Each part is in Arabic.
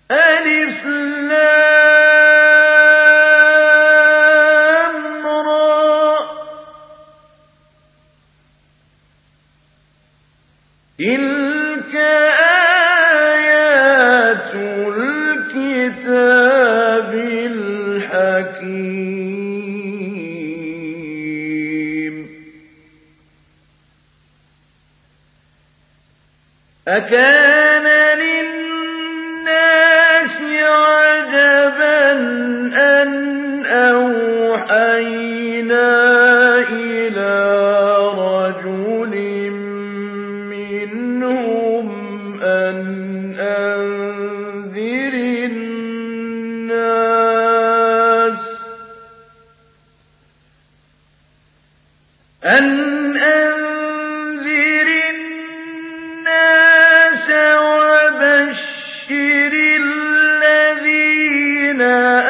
ألف لام را تلك آيات الكتاب الحكيم أكان للناس عجبا أن أوحينا إلى رجل منهم أن أنذر الناس وبشر الذين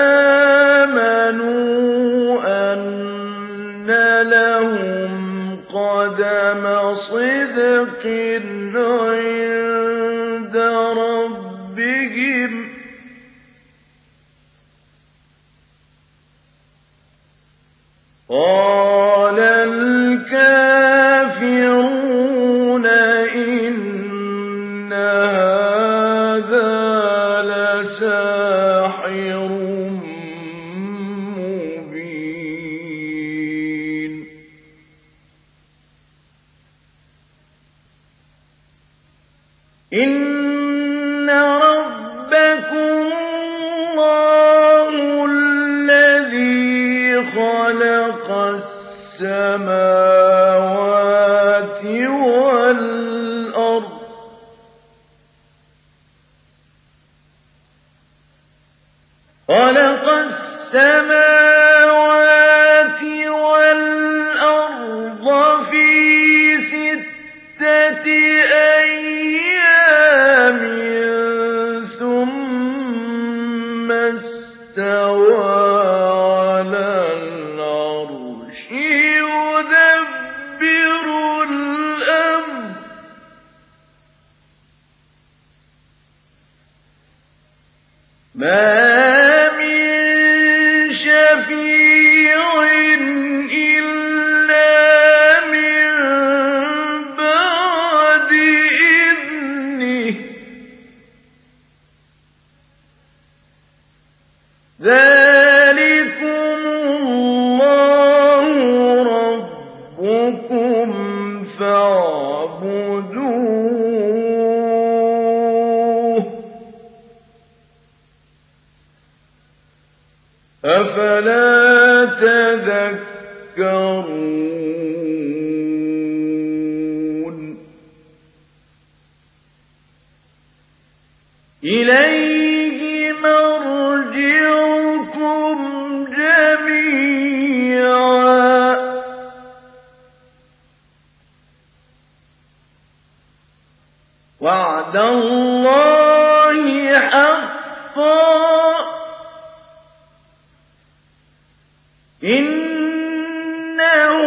آمنوا أن لهم قدم صدق عند ربهم قال الكافرون إن هذا لساحر مبين إن ربكم الله الذي خلق السماوات والأرض في 6 أيام ثم استوى على العرش يدبر الأمر ما من شفيع إلا من بعد إذنه ذلكم الله ربكم فاعبدوه أفلا تذكرون إليه مرجعكم جميعا وعد الله حقا إنه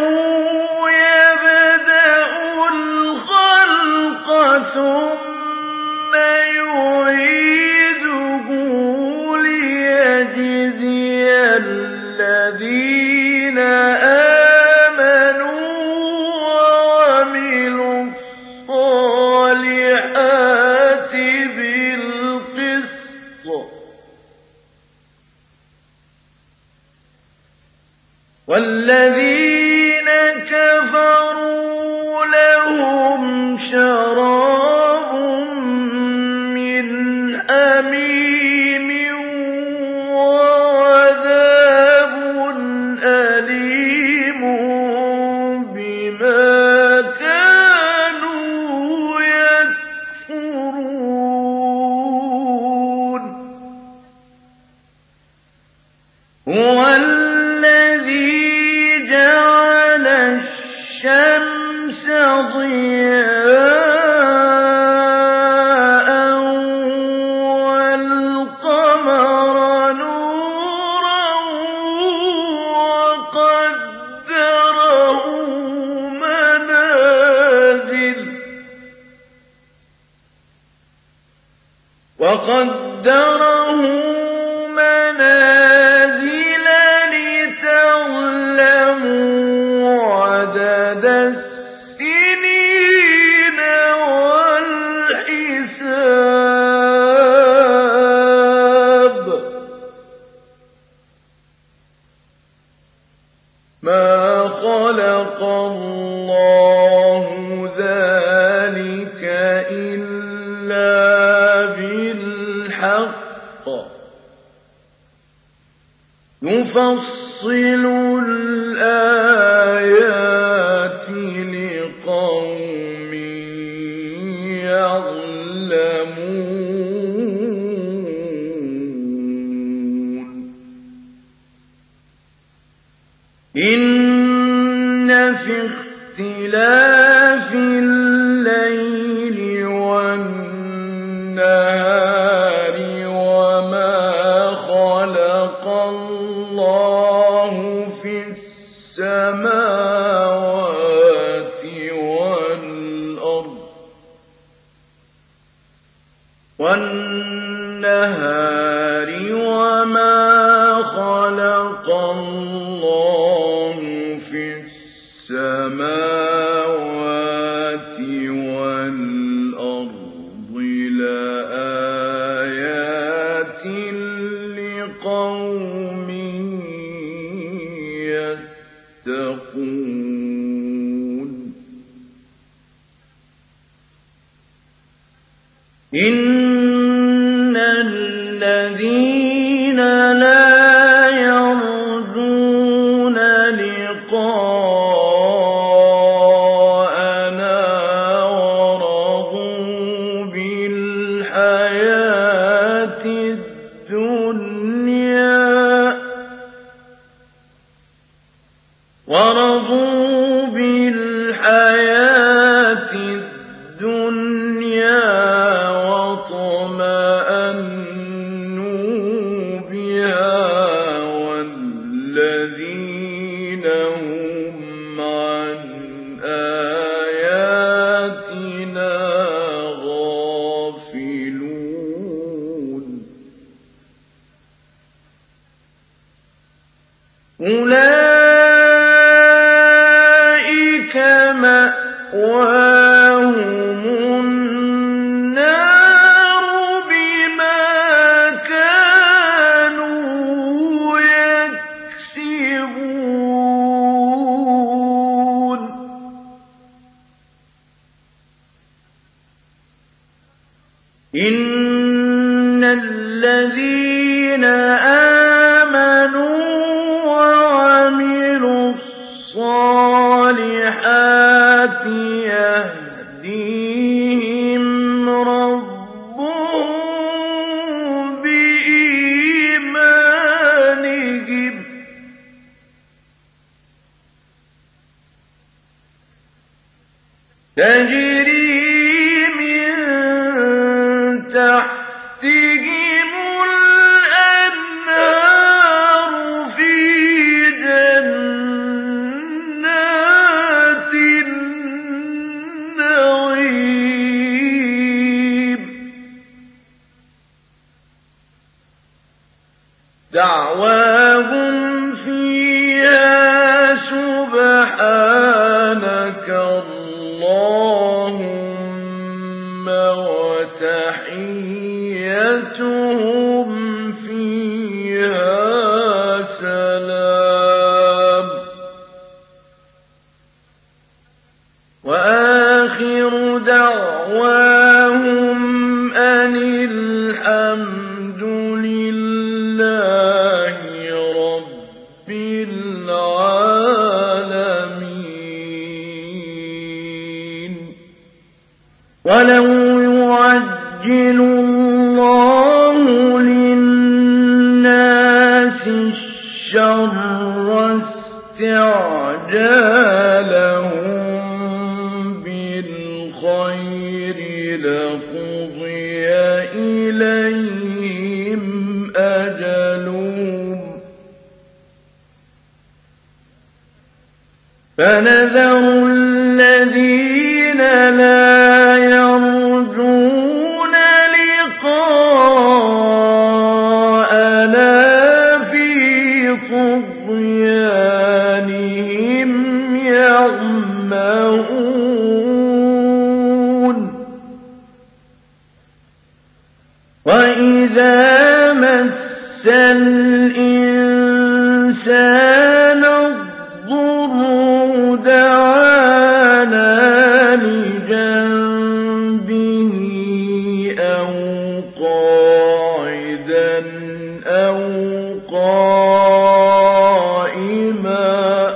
يبدأ الخلق ثم يعيده ليجزي الذين آمنوا وعملوا الصالحات بالقسط والذين كفروا لهم شراب من حميم وعذاب أليم بما كانوا يكفرون هو الذي جعل الشمس ضياء والقمر نورا وقدره قَدَّرَهُ مَنَازِلَ لِتَعْلَمُوا عَدَدَ السِّنِينَ وَالْحِسَابَ ۚ مَا خَلَقَ اللَّهُ ذَٰلِكَ إِلَّا بِالْحَقِّ ۚ يُفَصِّلُ الْآيَاتِ لِقَوْمٍ يَعْلَمُونَ إِنَّ فِي اخْتِلَافِ اللَّيْلِ وَالنَّهَارِ وَمَا خَلَقَ اللَّهُ فِي السَّمَاوَاتِ وَالْأَرْضِ لَآيَاتٍ لِّقَوْمٍ يَتَّقُونَ إِنَّ الَّذِينَ لَا يَرْجُونَ لِقَاءَنَا وَرَضُوا بِالْحَيَاةِ الدُّنْيَا واطمأنوا بها والذين هم عن آياتنا غافلون أولئك مأواهم النار بما كانوا يكسبون إن الذين آمنوا وعملوا الصالحات يهديهم ربهم بإيمانهم تجري من تحتهم الأنهار في جنات النعيم دعواهم فيها سبحانك اللهم وتحيتهم فيها سلام وآخر دعواهم أن الحمد لله رب العالمين ولو يعجل الله للناس الشر استعجالهم بالخير لقضي إليهم أجلهم فنذر الذين لا يرجون لقاءنا في طغيانهم يعمهون فنذر الذين لا يرجون لقاءنا في طغيانهم يعمهون فنذر الذين لا يرجون لقاءنا في طغيانهم يعمهون فنذر الذين لا يرجون لقاءنا في طغيانهم يعمهون وَإِذَا مَسَّ الْإِنسَانَ الضُّرُّ دَعَانَا لِجَنبِهِ أَوْ قَاعِدًا أَوْ قَائِمًا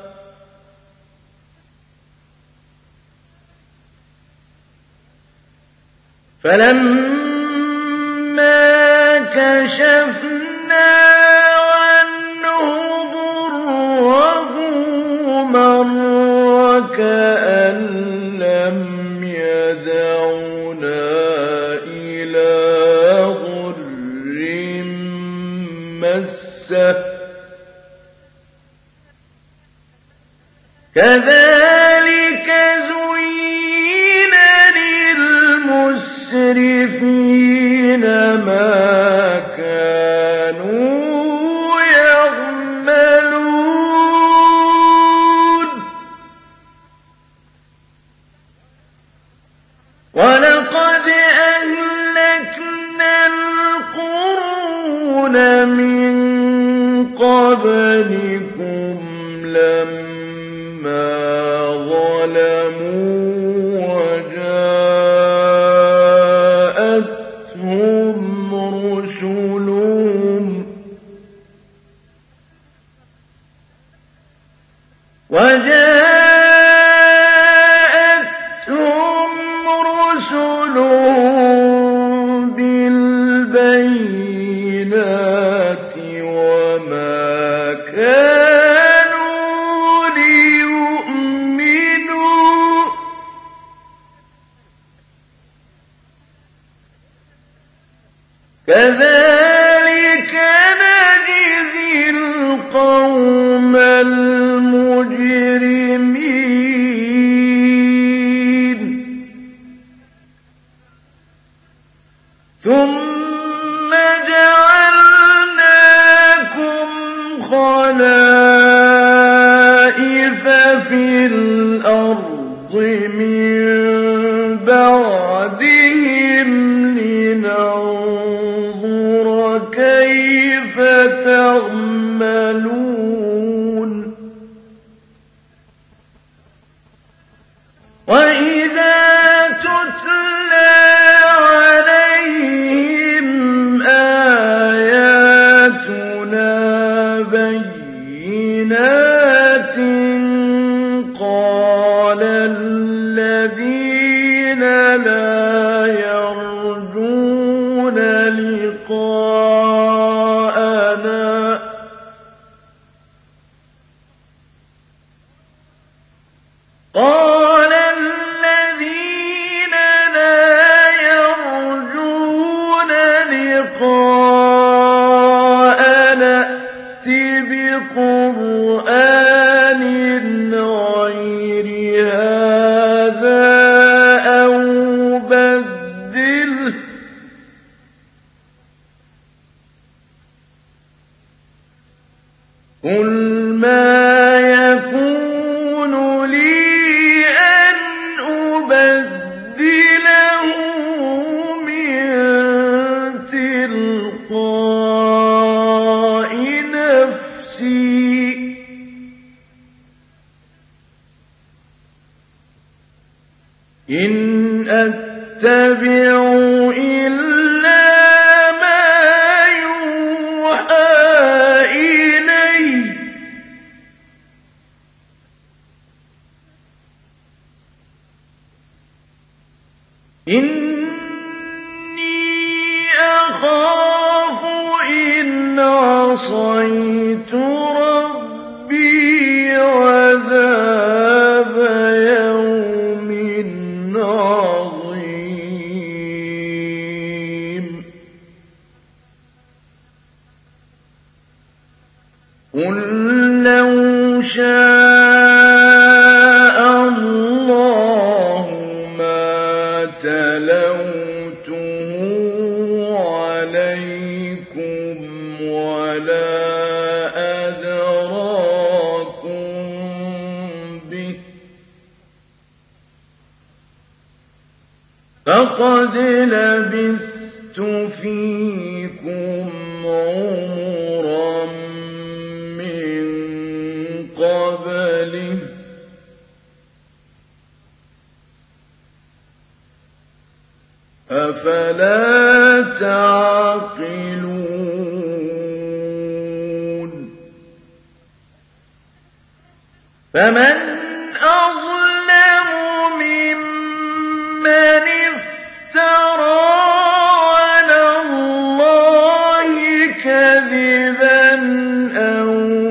فَلَمَّا كَشَفْنَا عَنْهُ ضُرَّهُ مَرَّ كَأَن لَّمْ يَدْعُنَا إِلَىٰ ضُرٍّ مَّسَّهُ كَذَٰلِكَ زُيِّنَ لِلْمُسْرِفِينَ مَا كَانُوا يَعْمَلُونَ وَلَقَدْ أَهْلَكْنَا الْقُرُونَ مِن قَبْلِكُمْ لَمَّا ظَلَمُوا وَجَاءَتْهُمْ رُسُلُهُم بِالْبَيِّنَاتِ وَمَا كَانُوا لِيُؤْمِنُوا كَذَٰلِكَ نَجْزِي الْقَوْمَ الْمُجْرِمِينَ ثُمَّ جَعَلْنَاكُمْ خَلَائِفَ فِي الْأَرْضِ مِن بَعْدِهِمْ لِنَنظُرَ كَيْفَ تَعْمَلُونَ وَإِذَا تُتْلَىٰ عَلَيْهِمْ آيَاتُنَا بَيِّنَاتٍ قَالَ الَّذِينَ لَا يَرْجُونَ لِقَاءَنَا ائْتِ بِقُرْآنٍ غَيْرِ هَٰذَا أَوْ بَدِّلْهُ ۚ قُلْ مَا يَكُونُ لِي أَنْ أُبَدِّلَهُ مِن تِلْقَاءِ نَفْسِي ۖ إِنْ أَتَّبِعُ إِلَّا مَا يُوحَىٰ إِلَيَّ ۖ إِنِّي أَخَافُ إِنْ عَصَيْتُ رَبِّي عَذَابَ يَوْمٍ عَظِيمٍ قُل لَّوْ شَاءَ اللَّهُ مَا تَلَوْتُهُ عَلَيْكُمْ وَلَا أَدْرَاكُم بِهِ ۖ فَقَدْ لَبِثْتُ فيكم عمرا من قبله أفلا تعقلون فمن أظلم ممن افترى على الله كذبا أو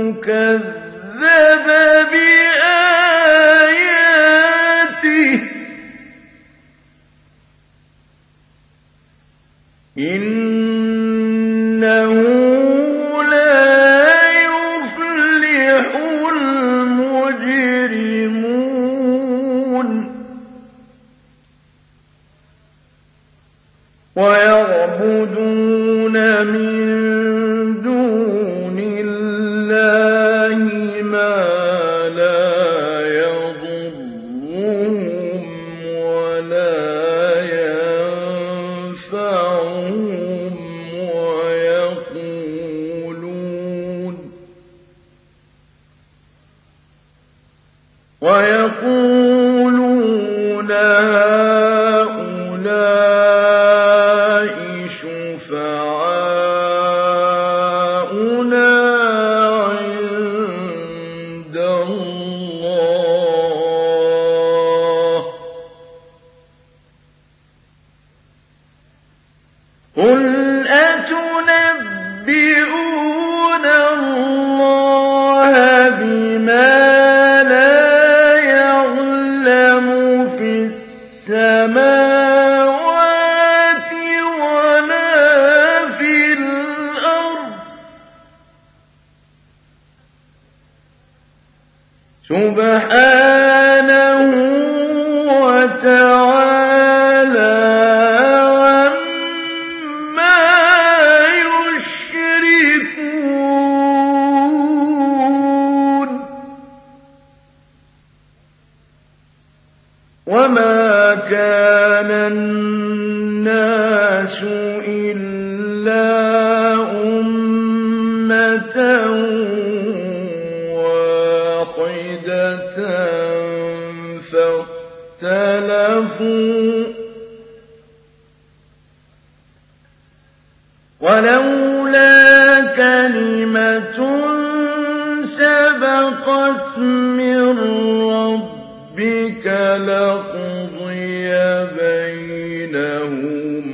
كذب بآياته إنه لا يفلح المجرمون ويعبدون من دون الله ما لا يضرهم ولا ينفعهم ويقولون هؤلاء شفعاؤنا عند الله قل أتنبئون الله بما السماوات ولا في الأرض سبحانه وتعالى عما يشركون وما كان الناس إلا أمة واحدة فاختلفوا ولولا كلمة سبقت من ربك لقضي بينهم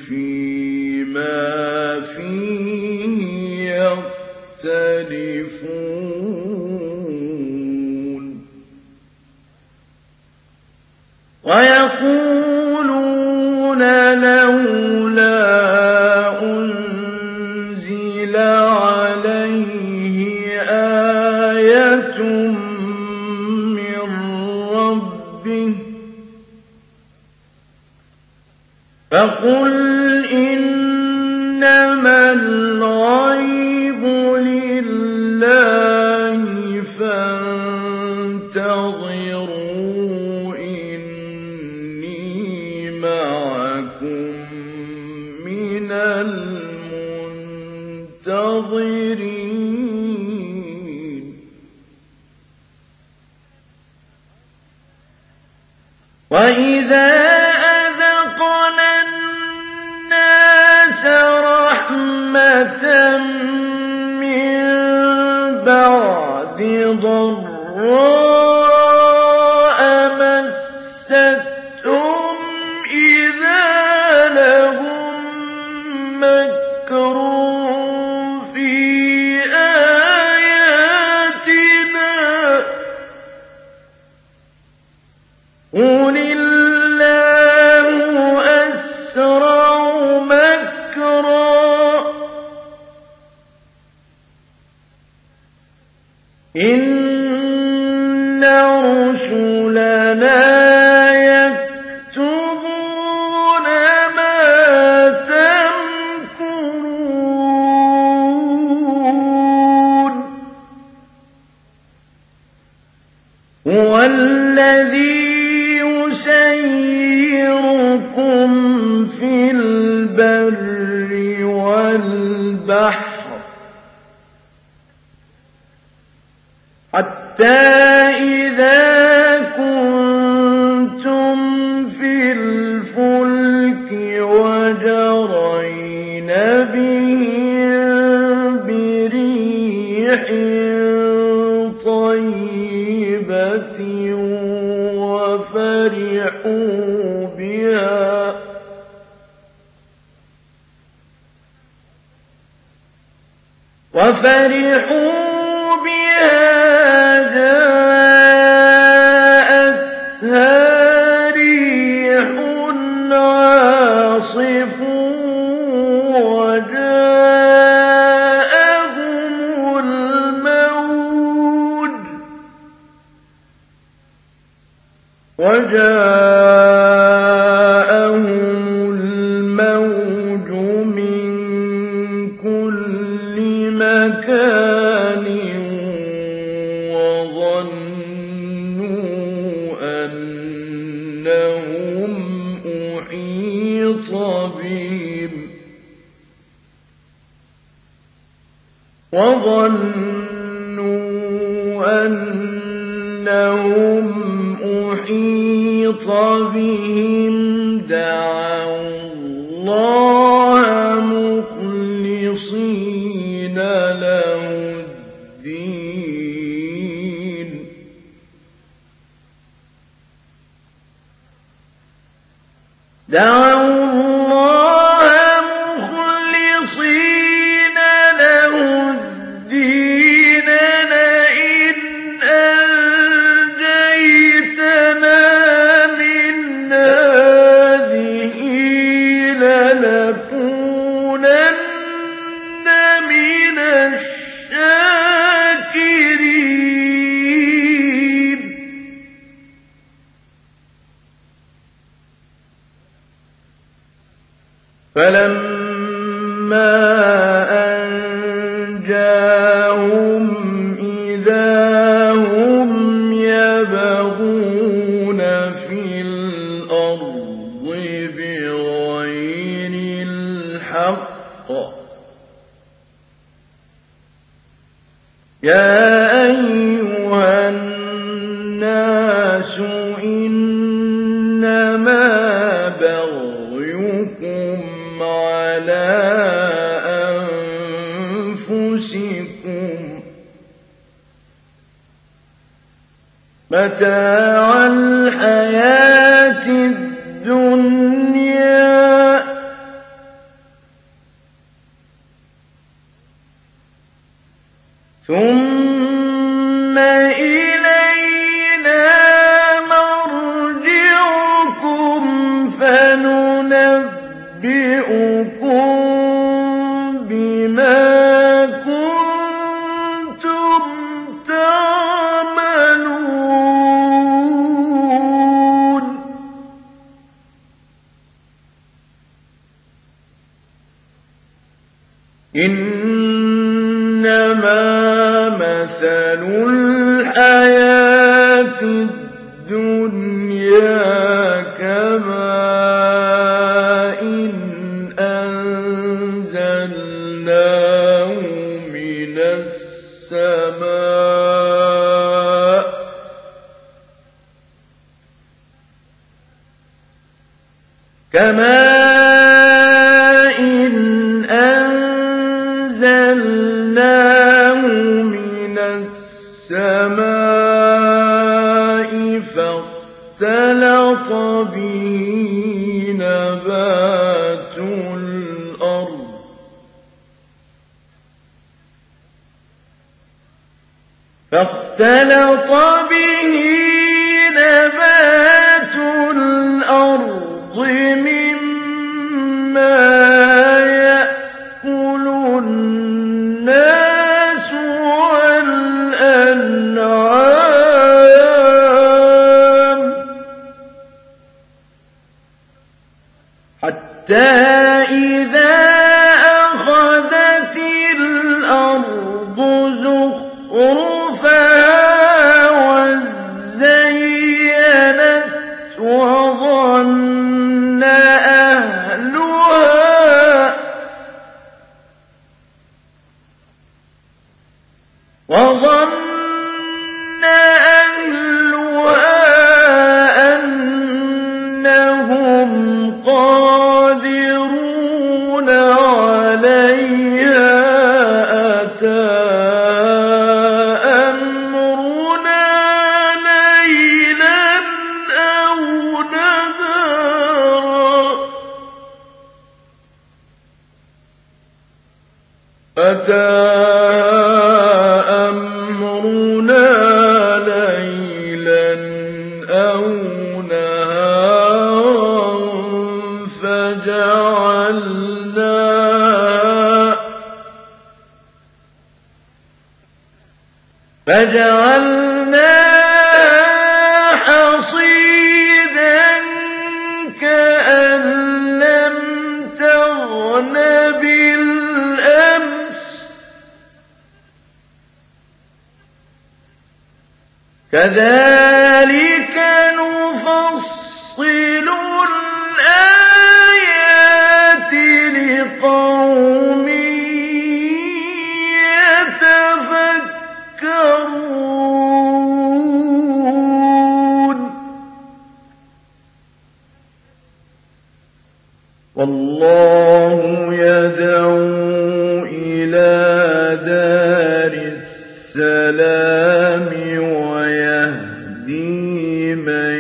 فيما فيه يختلفون ويقولون لولا أنزل عليه آية من ربه فقل إنما الغيب لله فانتظروا إني معكم من المنتظرين وإذا أذقنا الناس رحمة من بعد ضراء مستهم إذا لهم مكر في آياتنا قل الله أسرع مكرا إن رسلنا يكتبون ما تمكرون هو الذي يسيركم في البر البحر حتى إذا كنتم في الفلك وجرين بهم بريح طيبة وفرحوا بها جاءتها ريح عاصف وجاءهم الموج من كل مكان وظنوا أنهم أحيط بهم دعوا الله مخلصين له الدين لئن أنجيتنا من هذه لنكونن من الشاكرين فلما أنجاهم إذا هم يبغون في الأرض بغير الحق يا أيها الناس إنما بغيكم على أنفسكم متاع الحياة الدنيا ثم إلينا مرجعكم فننبئكم بما كنتم تعملون إنما مثل الحياة الدنيا كماء أنزلناه من السماء فاختلط به نبات الأرض مما يأكل الناس والأنعام حتى إذا أخذت الأرض زخرفها وزينت وظن أهلها وظن أهلها أنهم قادرون عليها أتاها أمرنا ليلا أو نهارا فجعلناها حصيدا كأن لم تغن بالأمس كذلك نفصل الآيات لقوم يتفكرون والله يدعو إلى دار السلام ويهدي من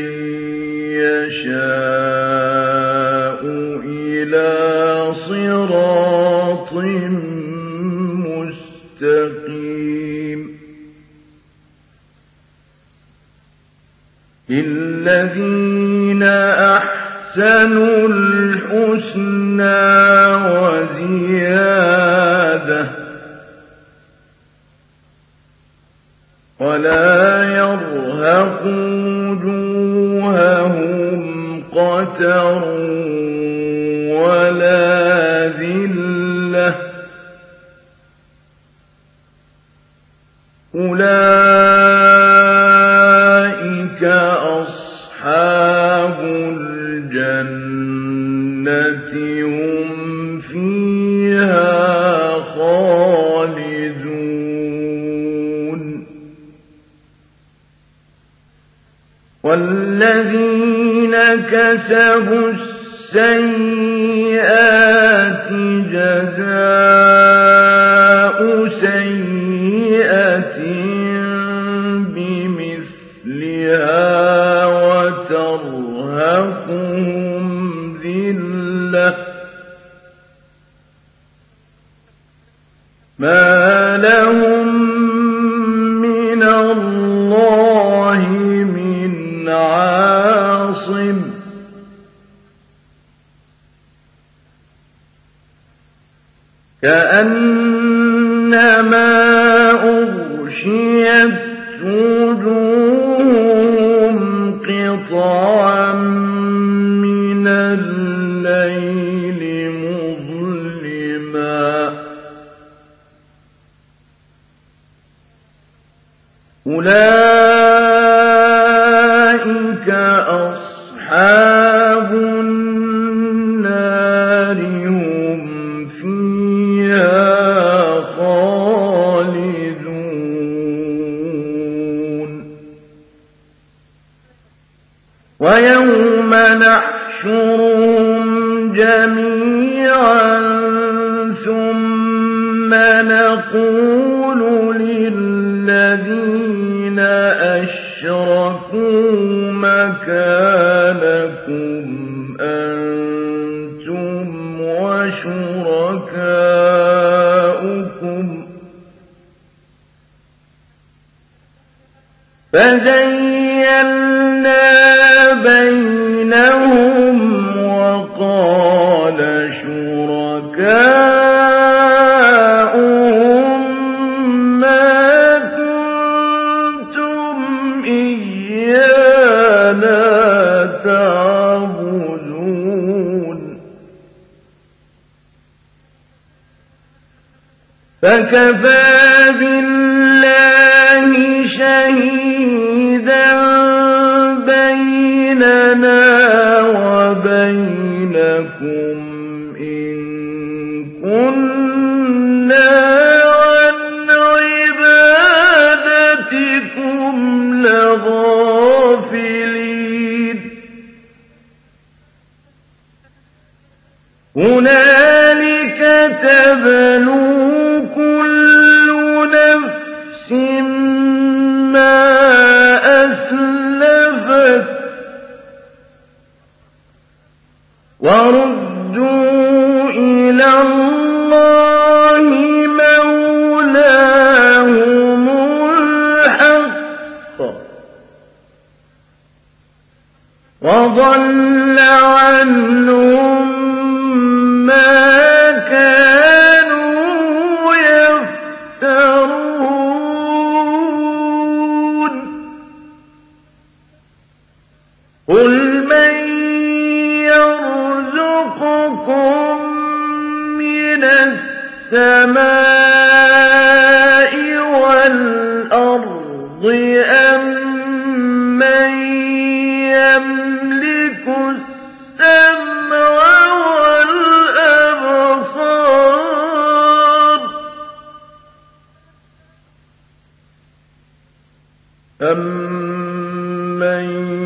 يشاء إلى صراط مستقيم للذين أحسنوا الحسنى وزيادة ولا يرهق وجوههم قتر ولا ذلة أولئك أصحاب الجنة هم فيها خالدون والذين كسبوا السيئات جزاء سيئة بمثلها وترهقهم ذلة ما لهم من الله من عاصم كأنما أغشيت وجوههم قطعا من الليل مظلما أولئك أصحاب النار هم فيها خالدون ويوم نحشرهم جميعا ثم نقول للذين أشركوا مكانكم أنتم وشركاؤكم فزيّلنا بينهم وقال شركاؤهم ما كنتم إيانا تعبدون فكفى بالله شهيدا بيننا وبينكم إن كنا عن عبادتكم وضل عنهم ما كانوا يفترون قل من يرزقكم من السماء والأرض أم من يملك السمع والأبصار أمن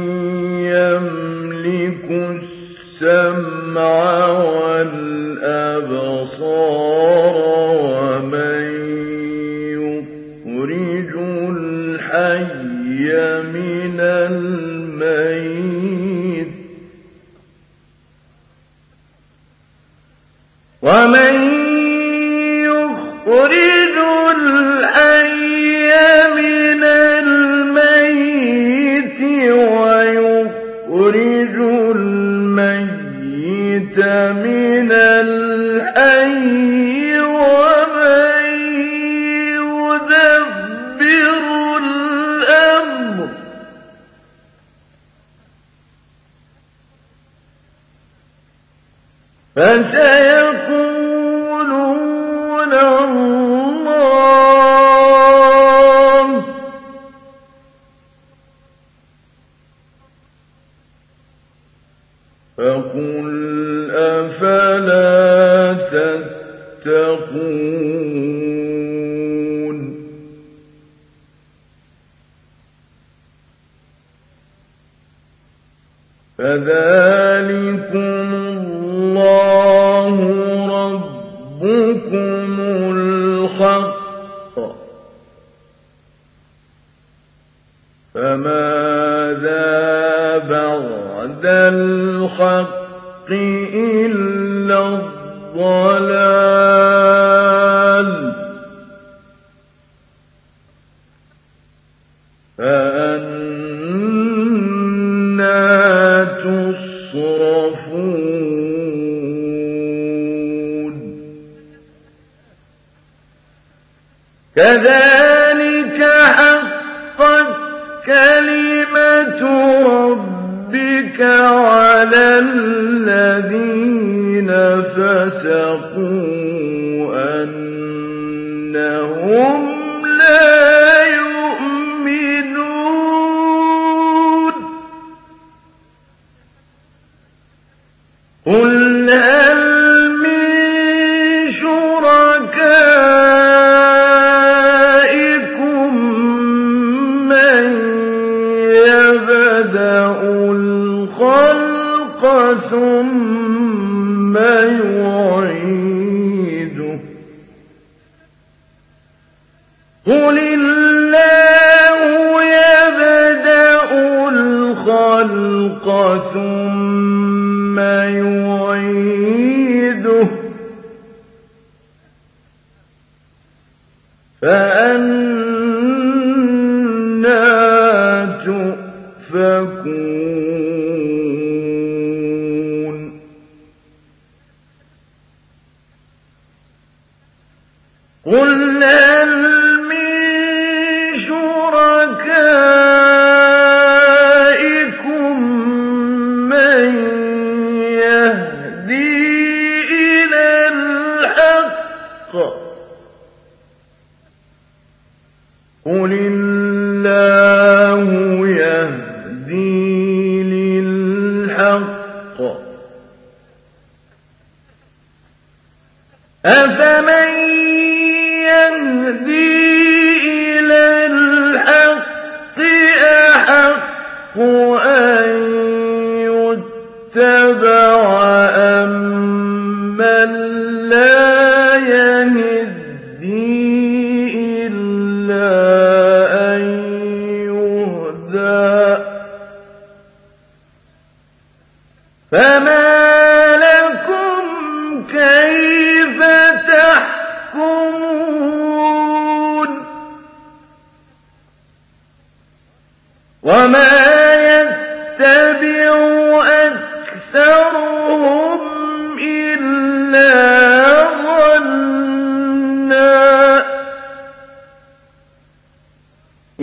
يملك السمع والأبصار ومن يخرج الحي من الميت ومن يخرج الحي من الميت ويخرج الميت من الحي ومن يدبر الأمر فسيقولون الله فقل أفلا تتقون فذلكم الله ربكم الحق فماذا بعد الحق إلا الضلال فأنى تصرفون كذلك حقت كلمة ربك على الذين فسقوا أنهم لا يؤمنون قل هل من شركائكم من يبدأ الخلق ثم يعيده قل الله يبدأ الخلق ثم يعيده فأنى تؤفكون قل هل من شركائكم من يهدي إلى الحق قل الله يهدي للحق أفمن يهدي إلى الحق أحق أن يتبع أمن لا يهدي إلا أن يهدى فما لكم كيف تحكمون وما يتبع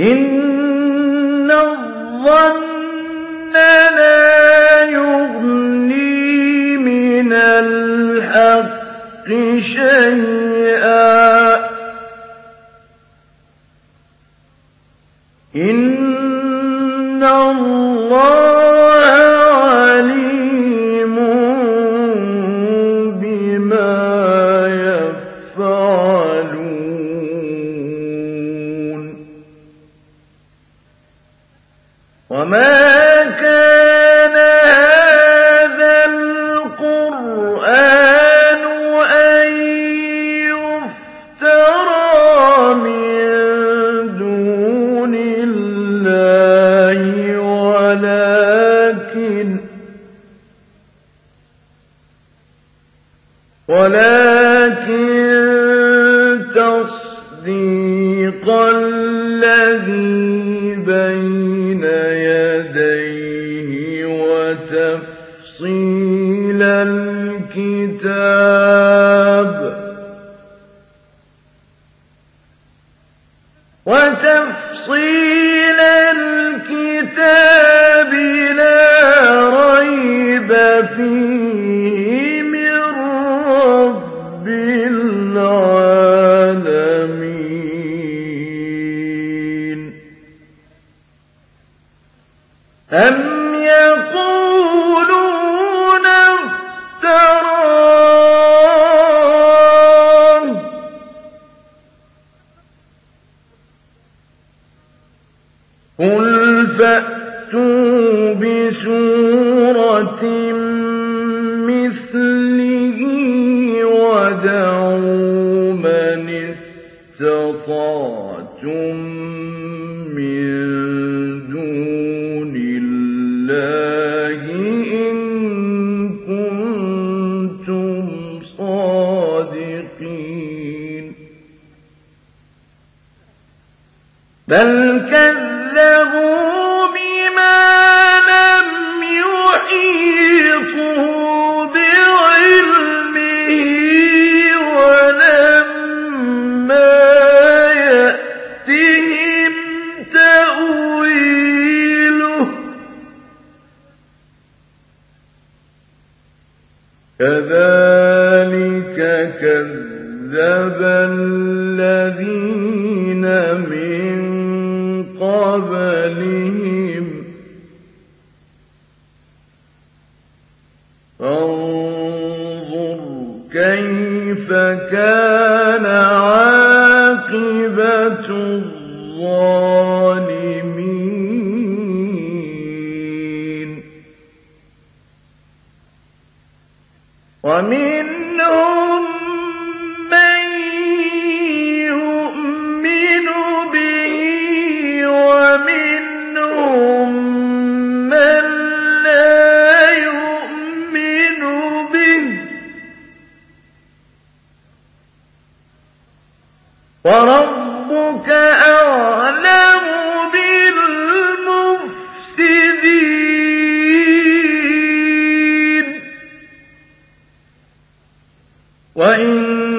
إن الظن لا يغني من الحق شيئا إن الله عليم بما يفعلون وما كان هذا القرآن أن يفترى من دون الله ولكن تصديق الذي بين يديه وتفصيل الكتاب لا ريب فيه من رب العالمين أم يقولون افتراه قل فأتوا بسورة مثله ودعوا من استطعتم من دون الله إن كنتم صادقين بل كذبوا بما لم يحيطوا بعلمه ولما يأتهم تأويله كذلك كذب الذين من قبلهم فانظر كيف كان عاقبة الظالمين ومنهم من يؤمن به ومنهم من لا يؤمن به وربك أعلم بالمفسدين وإن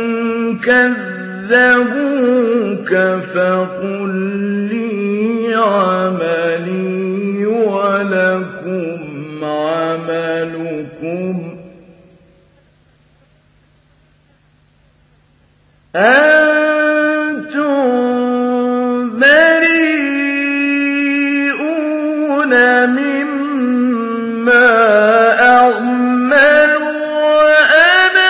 كذبوك فقل لي عملي ولكم عملكم أنتم بريئون مما أعمل وأنا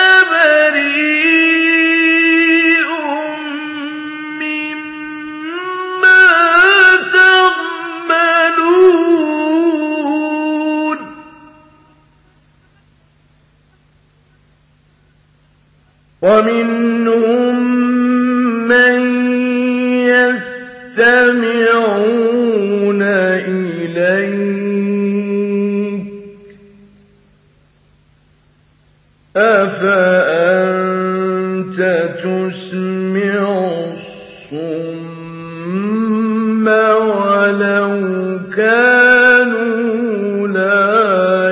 بريء مما تعملون ومنهم من يستمعون إليك أفأنت تسمع الصم ولو كانوا لا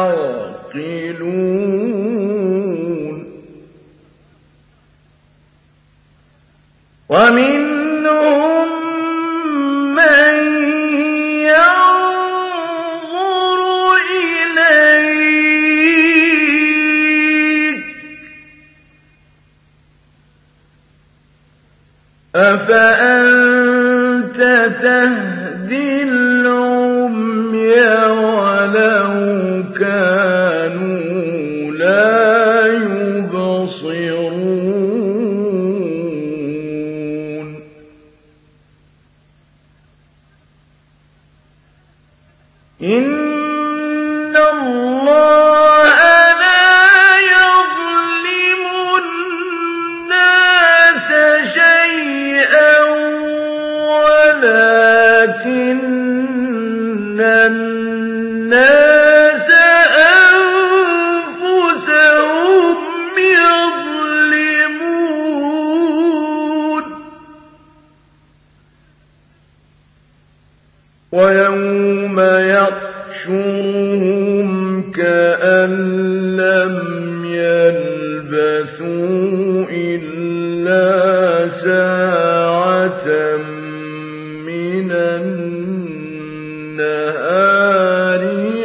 يعقلون ومنهم من أفأنت تهدي العمي ولو كانوا لا يبصرون إن الله لا يظلم الناس شيئا ولكن الناس أنفسهم يظلمون ويوم يحشرهم كأن لم يلبثوا إلا ساعة من النهار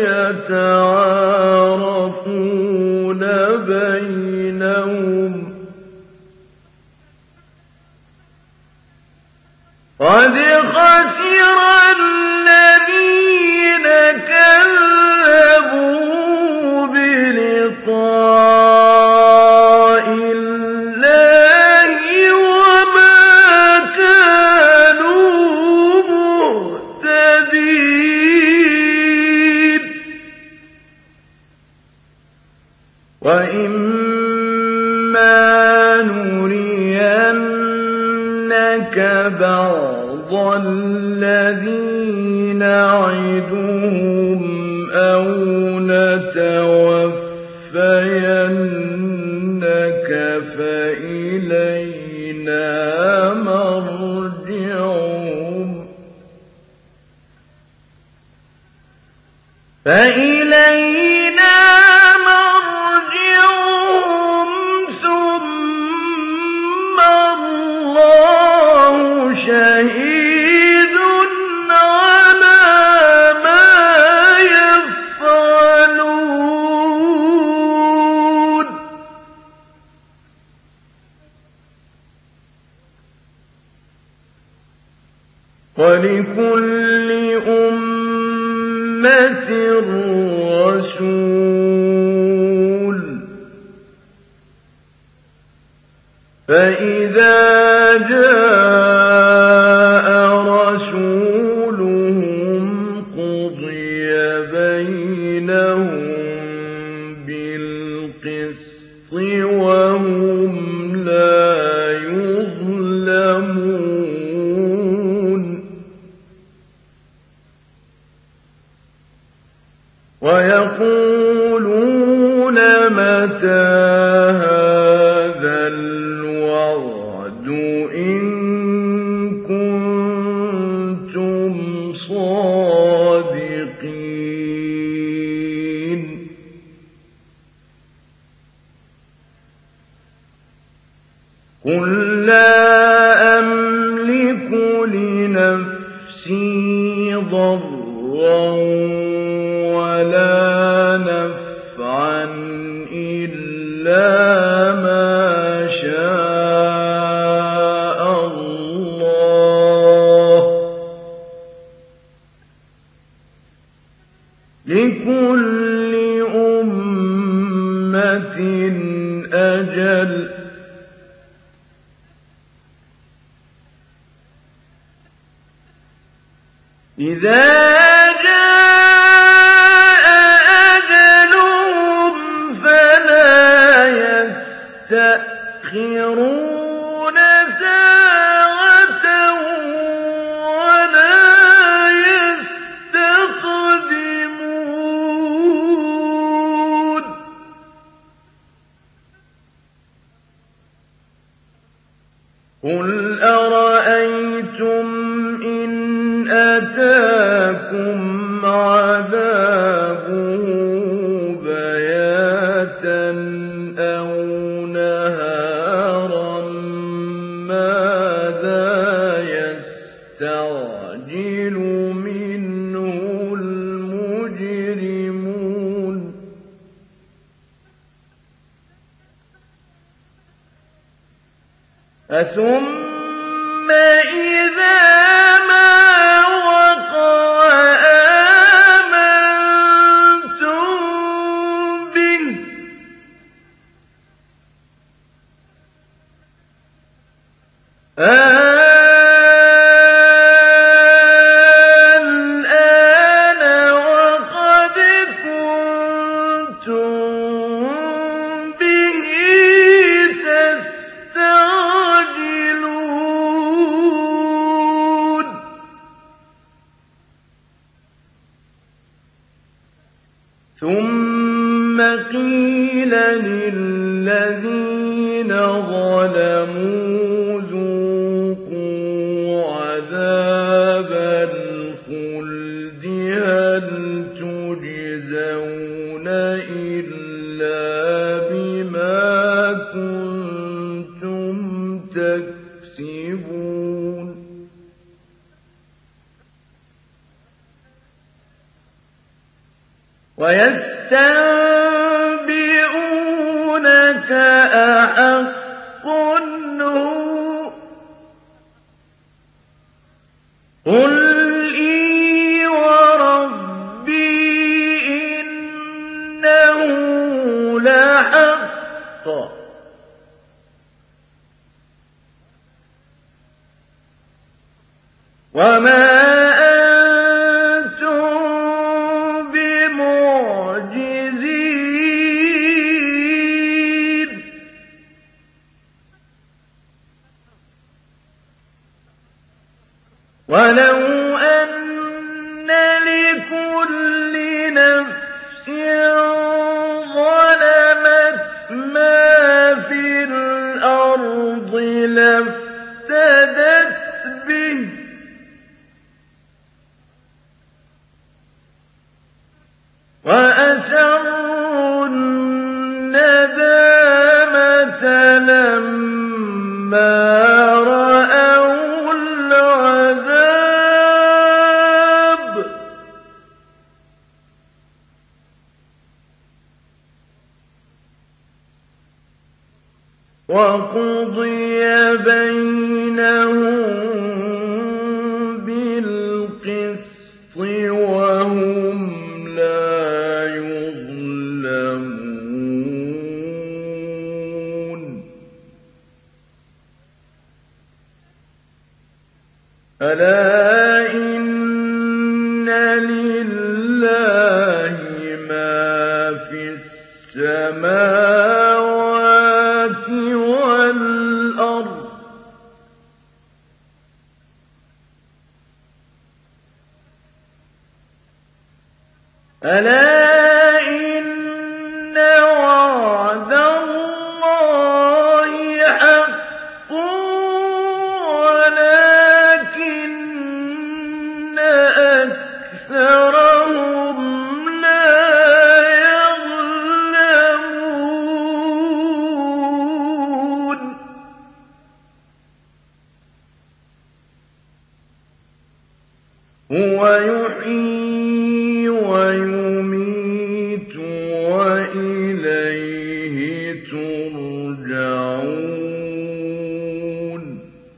يتعارفون بينهم قد خسر الذين كذبوا بلقاء الله وما كانوا مهتدين وإما نرينك بعض الذي نعدهم أو نتوفينك فإلينا مرجعهم ثم الله شهيد على ما يفعلون ولكل أمة رسول فإذا جاء رسولهم قضي بينهم بالقسط وهم لا يظلمون ويقولون متى هذا الوعد إن كنتم صادقين قل لا أملك لنفسي ضرا ولا نفعا إلا ما شاء الله لكل أمة أجل إذا جاء أجلهم فلا يستأخرون ساعة ولا يستقدمون قل أرأيتم إن أتاكم عذابه بياتا أو نهارا ماذا يستعجل منه المجرمون ثم إِذَا مَا وَقَعَ آمَنتُم بِهِ ۚ الْآنَ وَقَدْ كُنتُم بِهِ تَسْتَعْجِلُونَ ثُمَّ قِيلَ لِلَّذِينَ ظَلَمُوا ذُوقُوا عَذَابَ الْخُلْدِ هَلْ تُجْزَوْنَ إِلَّا بِمَا كُنتُمْ تَكْسِبُونَ وَيَسْتَنبِئُونَكَ أَحَقٌّ هُوَ ۖ قُلْ إِي وَرَبِّي إِنَّهُ لَحَقٌّ ۖ وَمَا أَنتُم بِمُعْجِزِينَ وَلَوْ أَنَّ لِكُلِّ نَفْسٍ ظَلَمَتْ مَا فِي الْأَرْضِ لَافْتَدَتْ بِهِ ۗ وَأَسَرُّوا النَّدَامَةَ لَمَّا رَأَوُا الْعَذَابَ ۖ وَقُضِيَ بَيْنَهُم بِالْقِسْطِ وَهُمْ لَا يُظْلَمُونَ أَلَا إِنَّ لِلَّهِ مَا فِي السَّمَاوَاتِ وَالْأَرْضِ ۚ أَلَا إِنَّ وَعْدَ اللَّهِ حَقٌّ وَلَٰكِنَّ أَكْثَرَهُمْ لَا يَعْلَمُونَ هُوَ يُحْيِي وَيُمِيتُ وَإِلَيْهِ تُرْجَعُونَ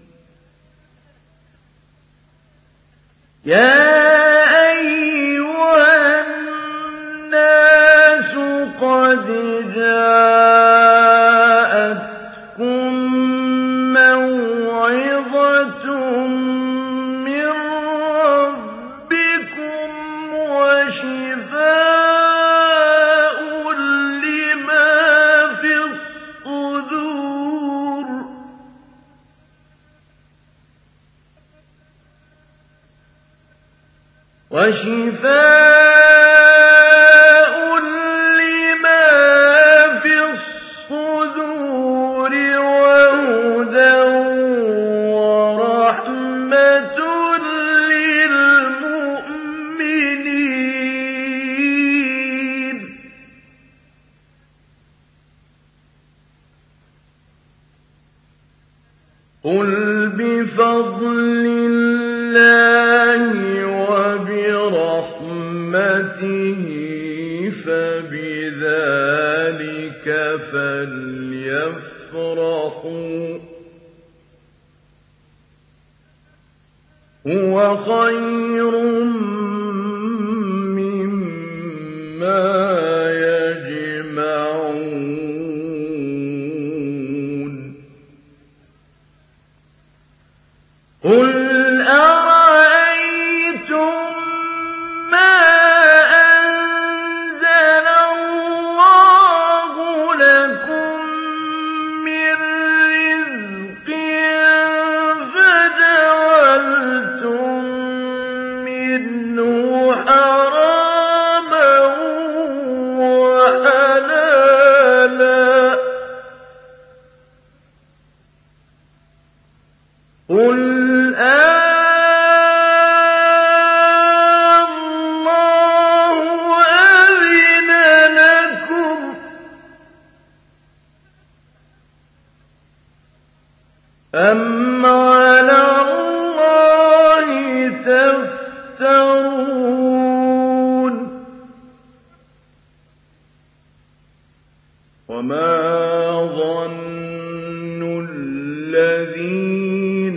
يَا أَيُّهَا النَّاسُ قَدْ جَاءَتْكُم مَّوْعِظَةٌ مِّن رَّبِّكُمْ وَشِفَاءٌ لِّمَا فِي الصُّدُورِ وَهُدًى وَرَحْمَةٌ لِّلْمُؤْمِنِينَ قُلْ بِفَضْلِ اللَّهِ وَبِرَحْمَتِهِ فَبِذَٰلِكَ فَلْيَفْرَحُوا هُوَ خَيْرٌ مِّمَّا يَجْمَعُونَ قُلْ أَرَأَيْتُم مَّا أَنزَلَ اللَّهُ لَكُم مِّن رِّزْقٍ فَجَعَلْتُم مِّنْهُ حَرَامًا وَحَلَالًا ۖ قُلْ اللَّهُ أَذِنَ لَكُمْ ۖ أَمْ عَلَى اللَّهِ تَفْتَرُونَ وَمَا ظَنُّ الَّذِينَ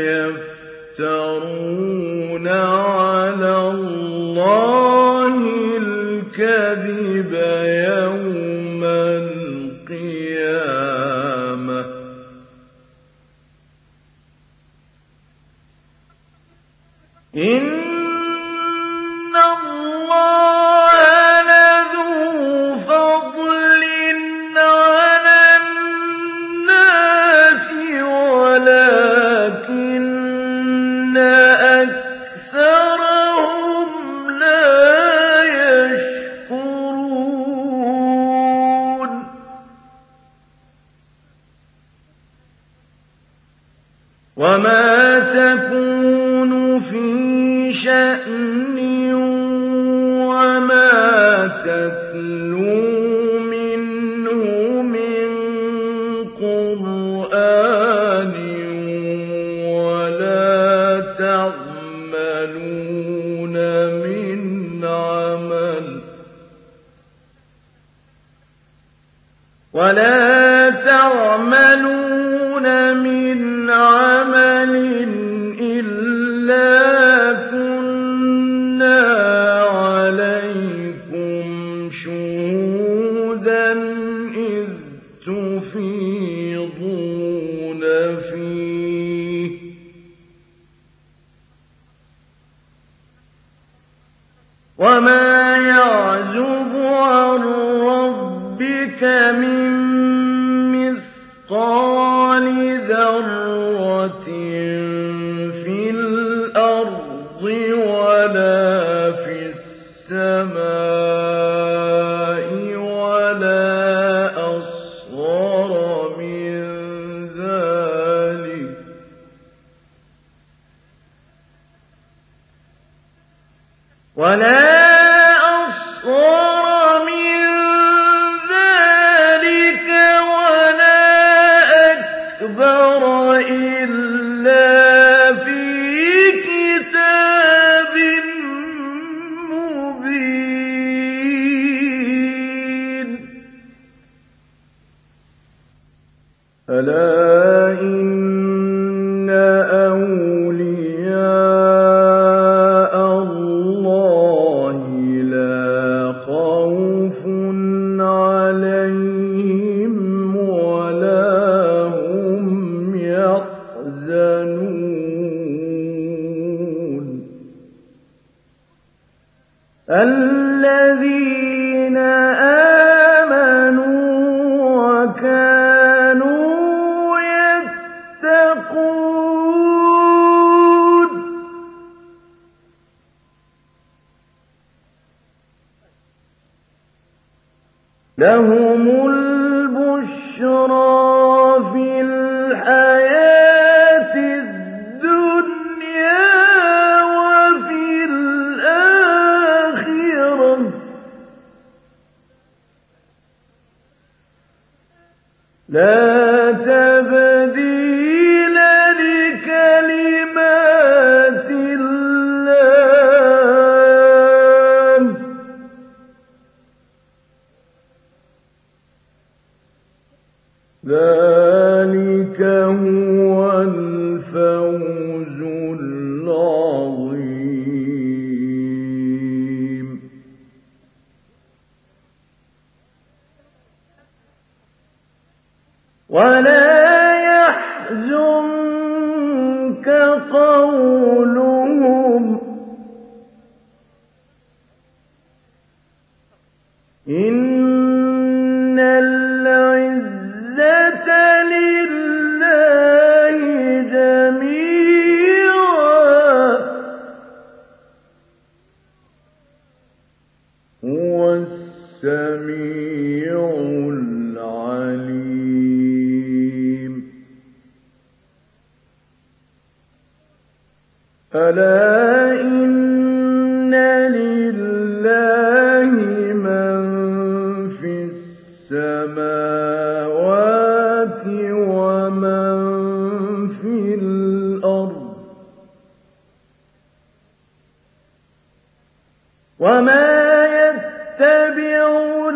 يَفْتَرُونَ عَلَى اللَّهِ الْكَذِبَ يَوْمَ الْقِيَامَةِ ۗ إِنَّ اللَّهَ لَذُو فَضْلٍ عَلَى النَّاسِ وَلَٰكِنَّ أَكْثَرَهُمْ لَا يَشْكُرُونَ وَمَا تَكُونُ فِي شَأْنٍ وَمَا تَتْلُو مِنْهُ مِن قُرْآنٍ وَلَا تَعْمَلُونَ مِنْ عَمَلٍ إِلَّا كُنَّا عَلَيْكُمْ شُهُودًا إِذْ تُفِيضُونَ فِيهِ ۚ وَمَا يَعْزُبُ عَن رَّبِّكَ مِن مِّثْقَالِ ذَرَّةٍ فِي الْأَرْضِ وَلَا فِي السَّمَاءِ وَلَا أَصْغَرَ مِن ذَٰلِكَ وَلَا أَكْبَرَ إِلَّا فِي كِتَابٍ مُّبِينٍ أَلَا إِنَّ أَوْلِيَاءَ اللَّهِ لَا خَوْفٌ عَلَيْهِمْ وَلَا هُمْ يَحْزَنُونَ الَّذِينَ آمَنُوا وَكَانُوا يَتَّقُونَ لَهُمُ الْبُشْرَىٰ فِي الْحَيَاةِ الدُّنْيَا وَفِي الْآخِرَةِ ۚ لَا تَبْدِيلَ لِكَلِمَاتِ اللَّهِ ۚ ذَٰلِكَ هُوَ الْفَوْزُ الْعَظِيمُ. قولهم إن العزة لله جميعا هو السميع العليم ألا إن لله من في السماوات ومن في الأرض وما يتبع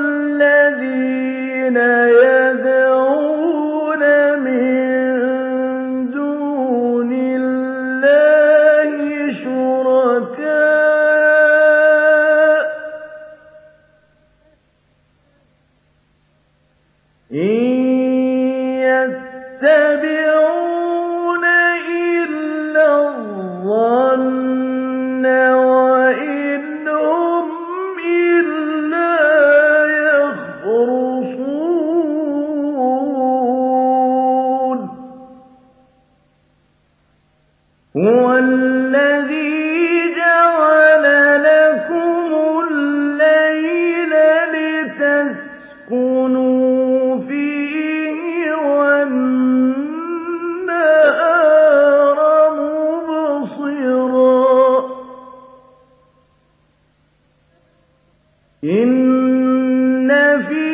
الذين يدعون من دون الله شركاء إن يتبعون إلا الظن وإن هم إلا يخرصون هو الذي جعل لكم الليل لتسكنوا فيه والنهار مبصرا إن في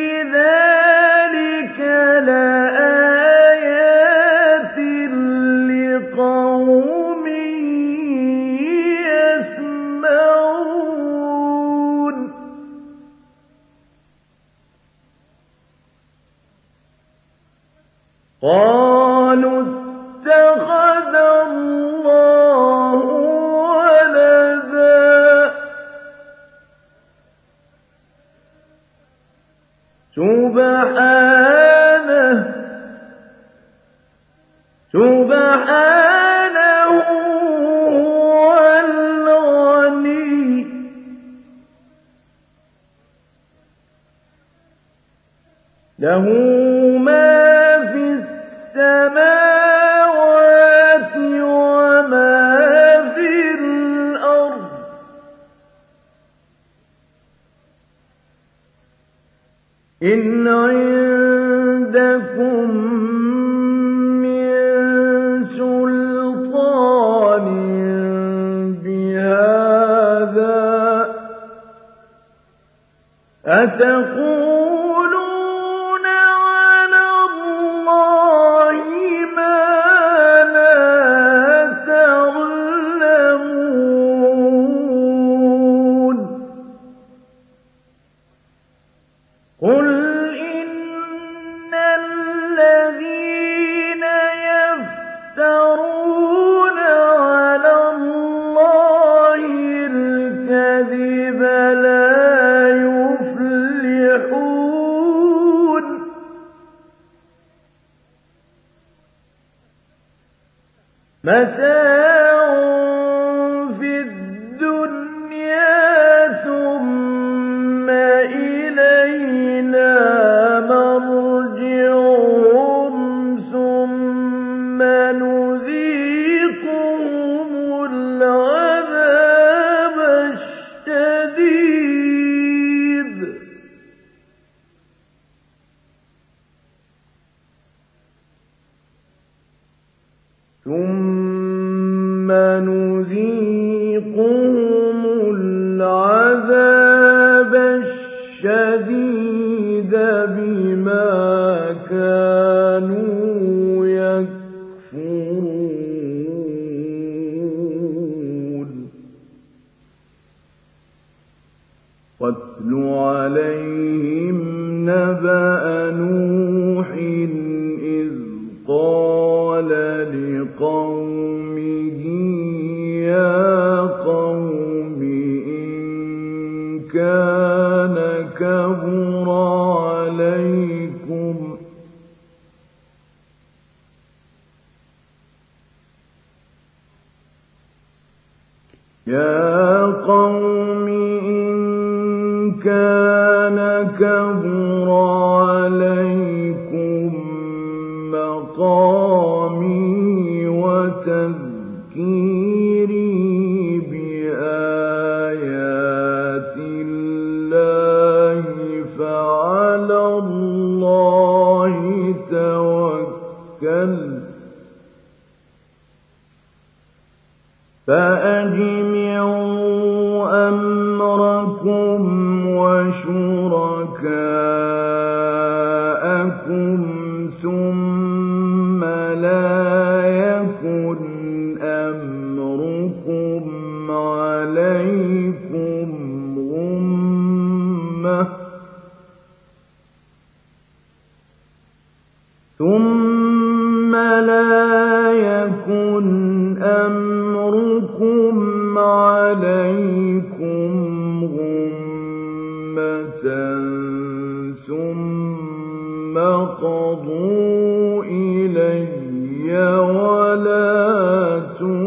ذلك لآيات لقوم يسمعون قالوا اتخذ الله ولدا سبحانه هو الغني له ما في السماوات وما في الأرض إن عندكم من سلطان بهذا أتقولون على الله ما لا تعلمون قل إن الذين يفترون على الله الكذب لا يفلحون متاع في الدنيا ثم إلينا مرجعهم ثم نذيقهم العذاب الشديد ثم نذيقهم العذاب الشديد بما كانوا يكفرون واتل عليهم نبأ نوح إذ قال لقومه يا قوم إن كان كبر عليكم يا قوم إن كان كبر عليكم مقامي وتذكيري بآيات الله فعلى الله توكلت فأجمعوا أمركم وشركاءكم ثم لا يكن أمركم عليكم غمة ثم قضوا إلي ولا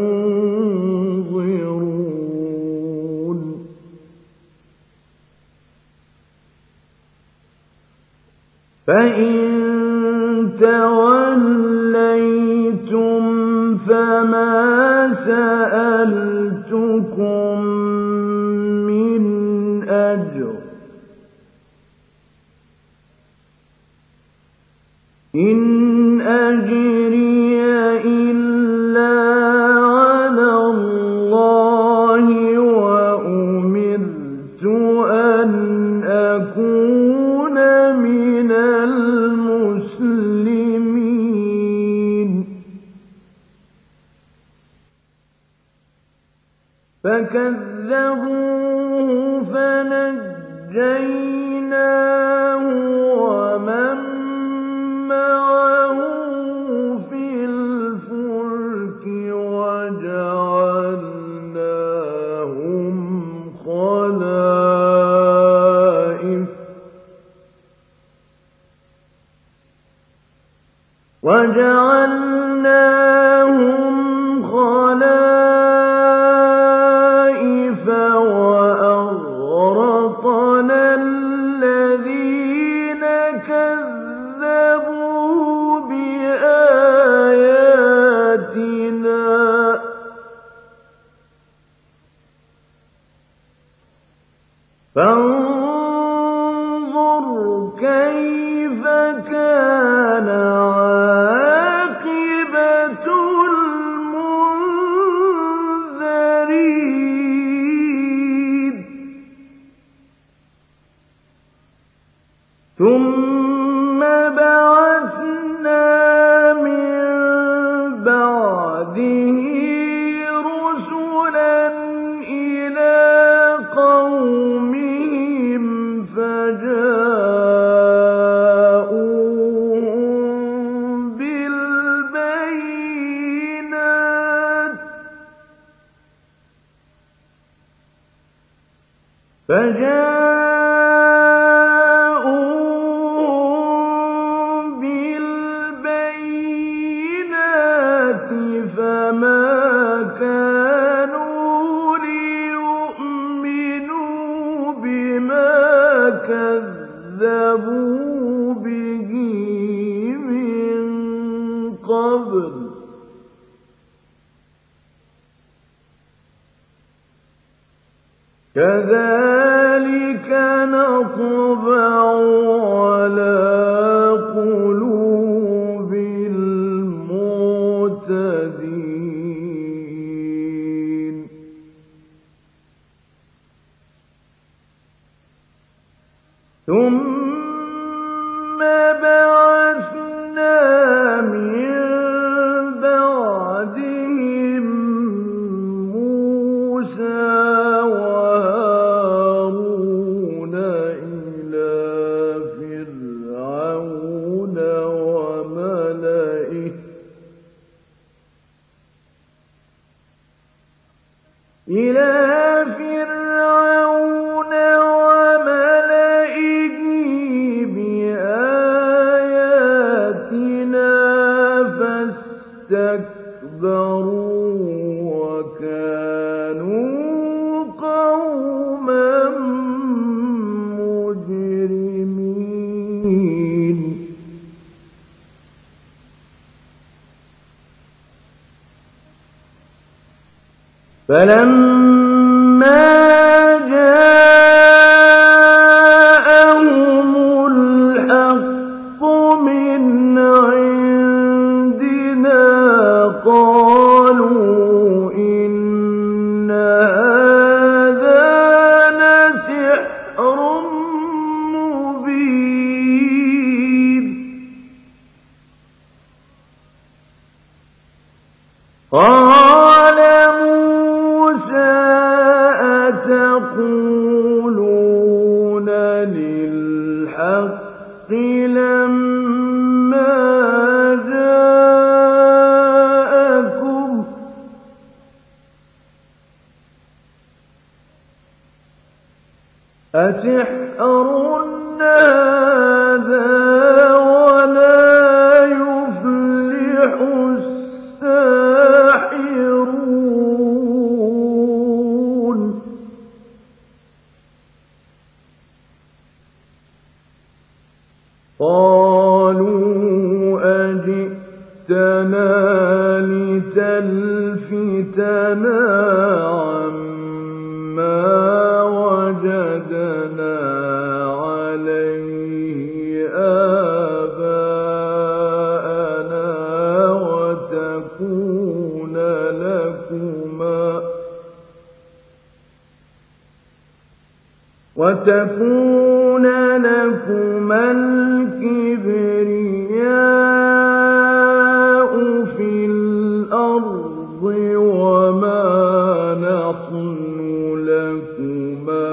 تنظرون فإن توليتم فما سألتكم من أجر إن أجري إلا على الله وأمرت أن أكون من المسلمين فكذبوه فنجيناه ومن معه في الفلك وجعلناهم خلائف وأغرقنا الذين كذبوا بآياتنا فانظر كيف كان عاقبة المنذرين ثم بعثنا من بعده رسلا إلى قومهم فجاءوهم بالبينات فما كانوا ليؤمنوا بما كذبوا به من قبل كذلك نطبع على قلوب المعتدين ثم بعثنا من بعدهم موسى وهارون إلى فرعون وملئه بآياتنا فاستكبروا وكانوا فلما جاءهم الحق من عندنا قالوا إن هذا لسحر مبين قال موسى أتقولون للحق لما جاءكم أسحر هذا ولا يفلح الساحرون قالوا أجئتنا لتلفتنا عما وجدنا عليه آباءنا وتكون لكما الكبرياء في الأرض وما نحن لكما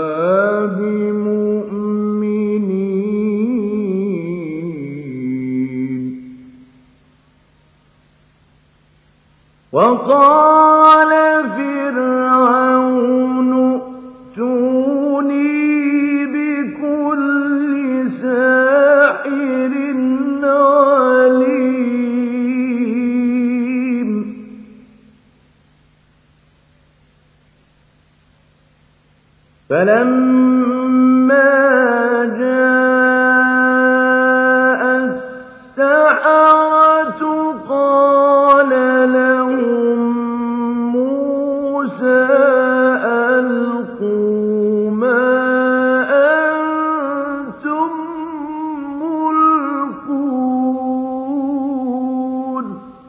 بمؤمنين وقال فرعون ائتوني بكل ساحر عليم فلما جاء السحرة قال لهم موسى ألقوا ما أنتم ملقون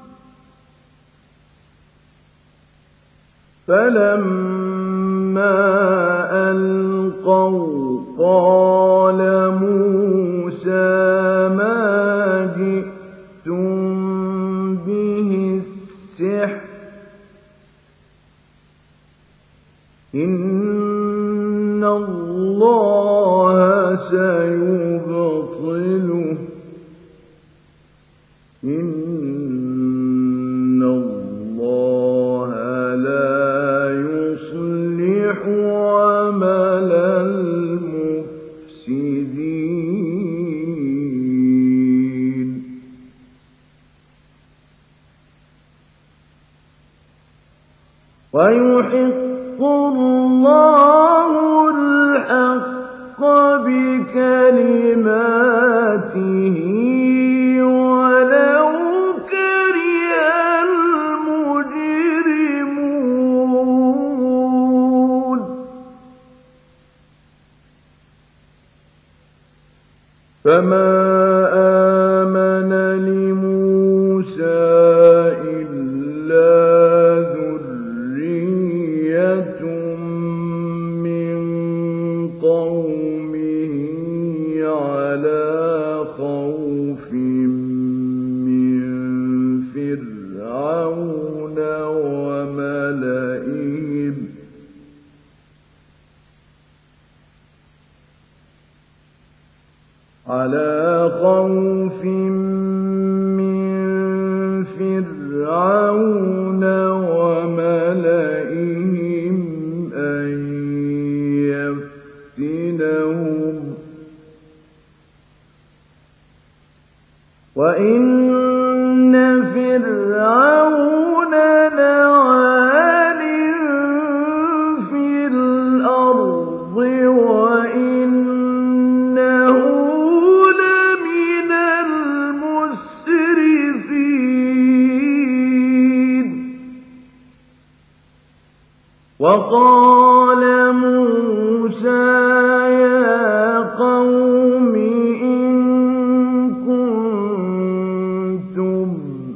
فلما ألقوا قال موسى ما جئتم به السحر إن الله سيبطله إن الله لا يصلح عمل المفسدين ويحق الله الحق بكلماته ولو كره المجرمون فما آمن لموسى إلا ذرية من قومه على خوف من فرعون وملئهم أن يفتنهم وإن فرعون لعال في الأرض وإنه لمن المسرفين. وقال موسى يا قوم إن كنتم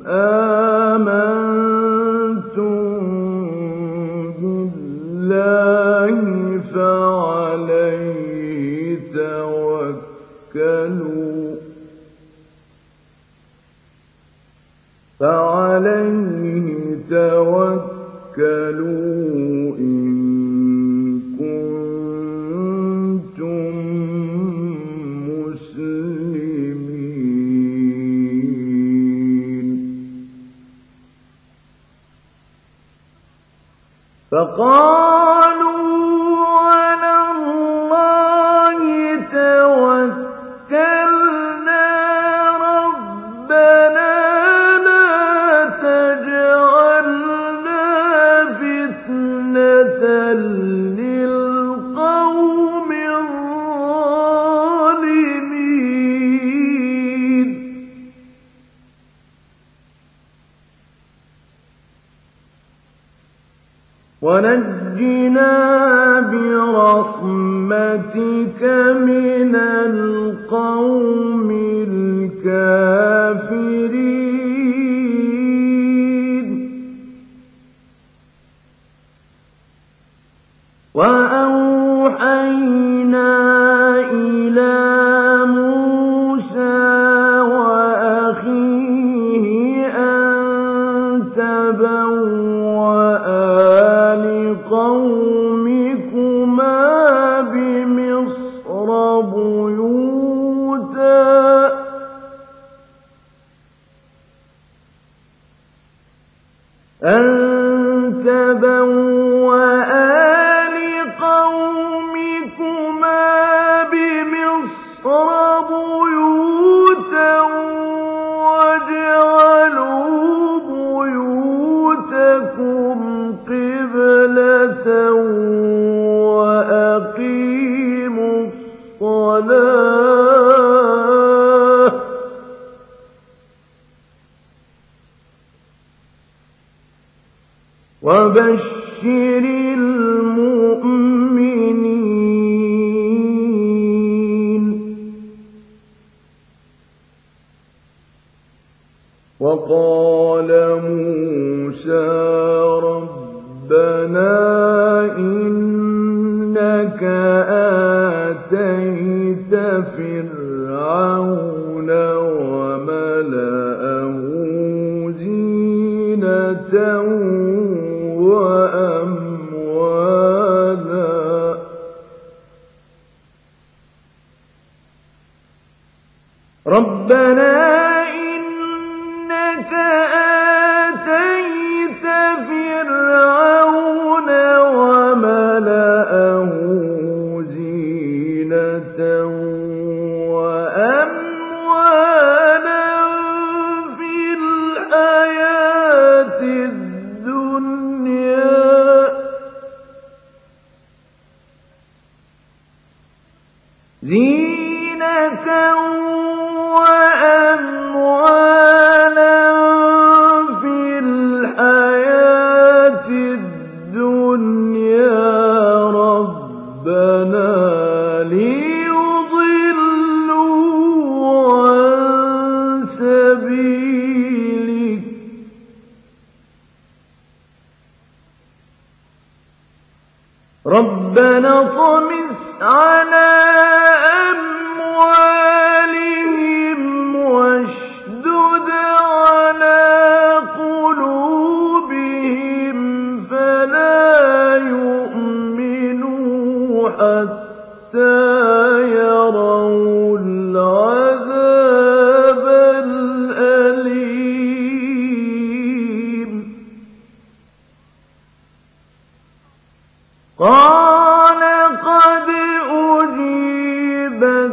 آمنتم بالله فعليه توكلوا إن كنتم مسلمين. فقالوا على الله توكلنا ربنا لا تجعلنا فتنة للقوم الظالمين. ونجنا برحمتك من القوم الكافرين. وأوحينا إلى موسى وأخيه أن تبوأ لقومكما بمصر بيوتا واجعلوا بيوتكم قبلة وأقيموا الصلاة وبشر المؤمنين. وقال موسى ربنا إنك آتيت فرعون وملأه زينة وأموالا ربنا إنك آتيت فرعون وملأه زينة وأموالا في الحياة الدنيا زينة وأموالا في الحياة الدنيا ربنا ليضلوا عن سبيلك ربنا طمس على أموالهم واشدد على قلوبهم فلا يؤمنوا حتى يروا العذاب الأليم. قال قد أجيبت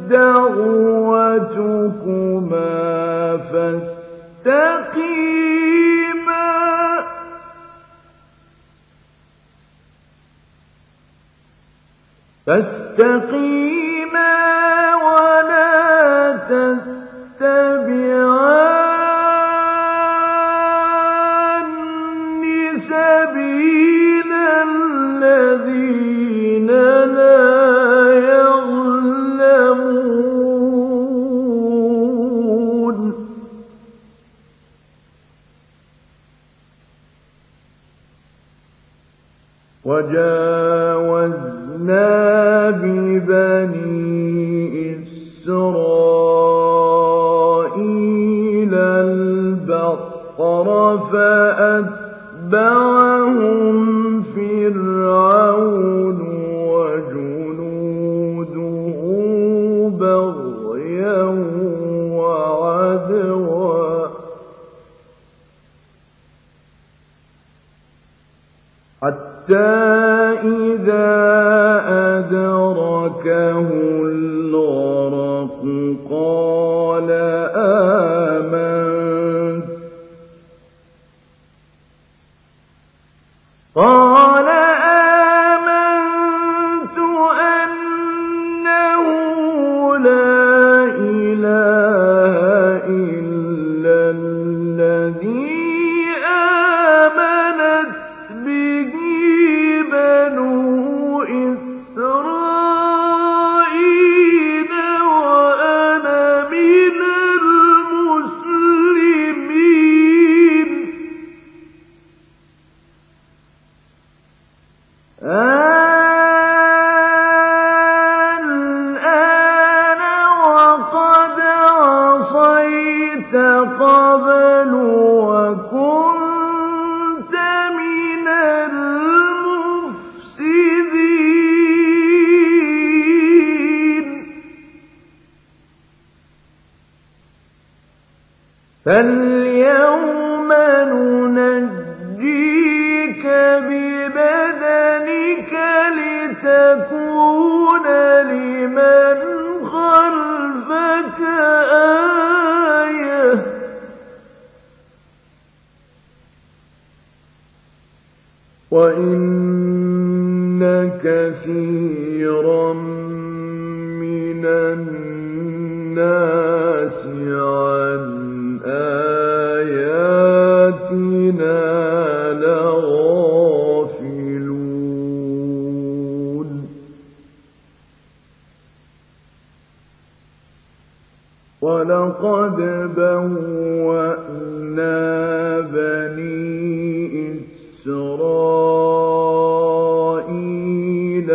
دعوتكما فاستقيما ولا تتبعان سبيل الذين لا يعلمون وجاوزنا ببني إسرائيل البحر فأتبعهم فرعون وجنوده بغيا وعدوا حتى إذا أدركه الغرق قال آمنت أنه لا إله إلا الذي آمنت به بنو إسرائيل وأنا من المسلمين الآن وقد عصيت قبل وكنت من المفسدين فاليوم ننجيك ببدنك لتكون لمن خلفك آية وإن كثيرا من الناس عن آياتنا لغافلون ولقد بوأنا بني إسرائيل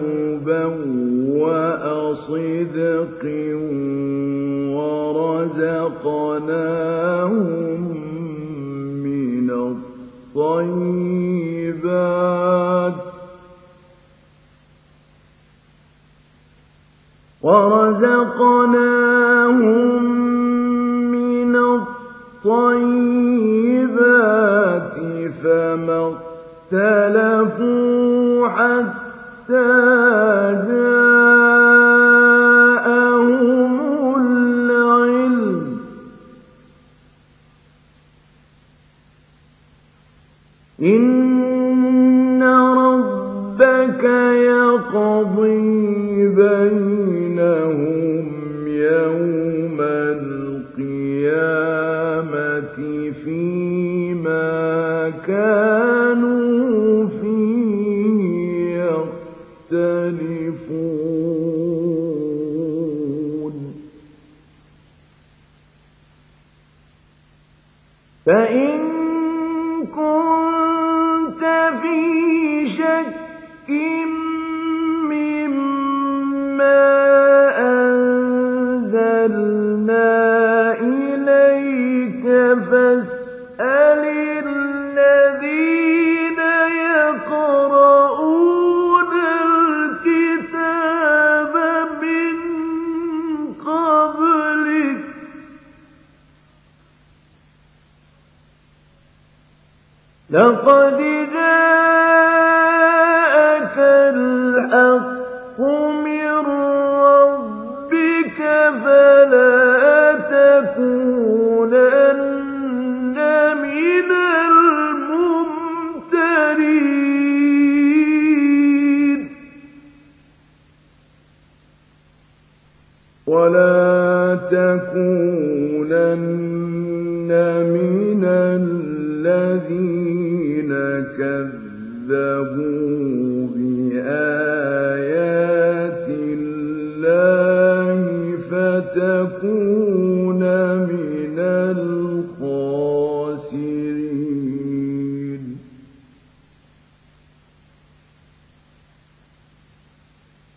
مبوأ صدق ورزقناهم من الطيبات فما اختلفوا حتى جاءهم العلم إن ربك يقضي بينهم يوم القيامة فيما كانوا فيه يختلفون فإن كنت في شك مما أنزلنا إليك فاسأل الذين يقرؤون الكتاب من قبلك لقد جاءك الحق من ربك فلا تكونن من الممترين ولا تكونن من الذين كذبوا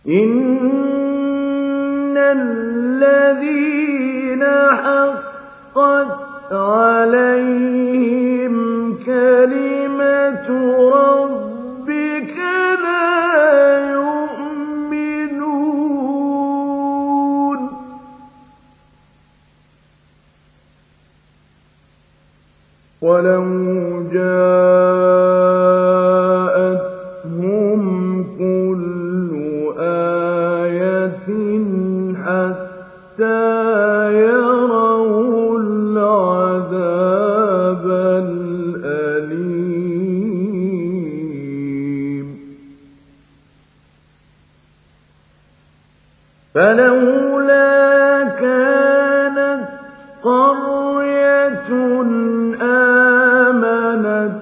إِنَّ الَّذِينَ حَقَّتْ عَلَيْهِمْ كَلِمَةُ رَبِّكَ لَا يُؤْمِنُونَ وَلَوْ جَاءَتْهُمْ كُلُّ آيَةٍ حَتَّىٰ يَرَوُا الْعَذَابَ الْأَلِيمَ فَلَوْلَا كَانَتْ قَرْيَةٌ آمَنَتْ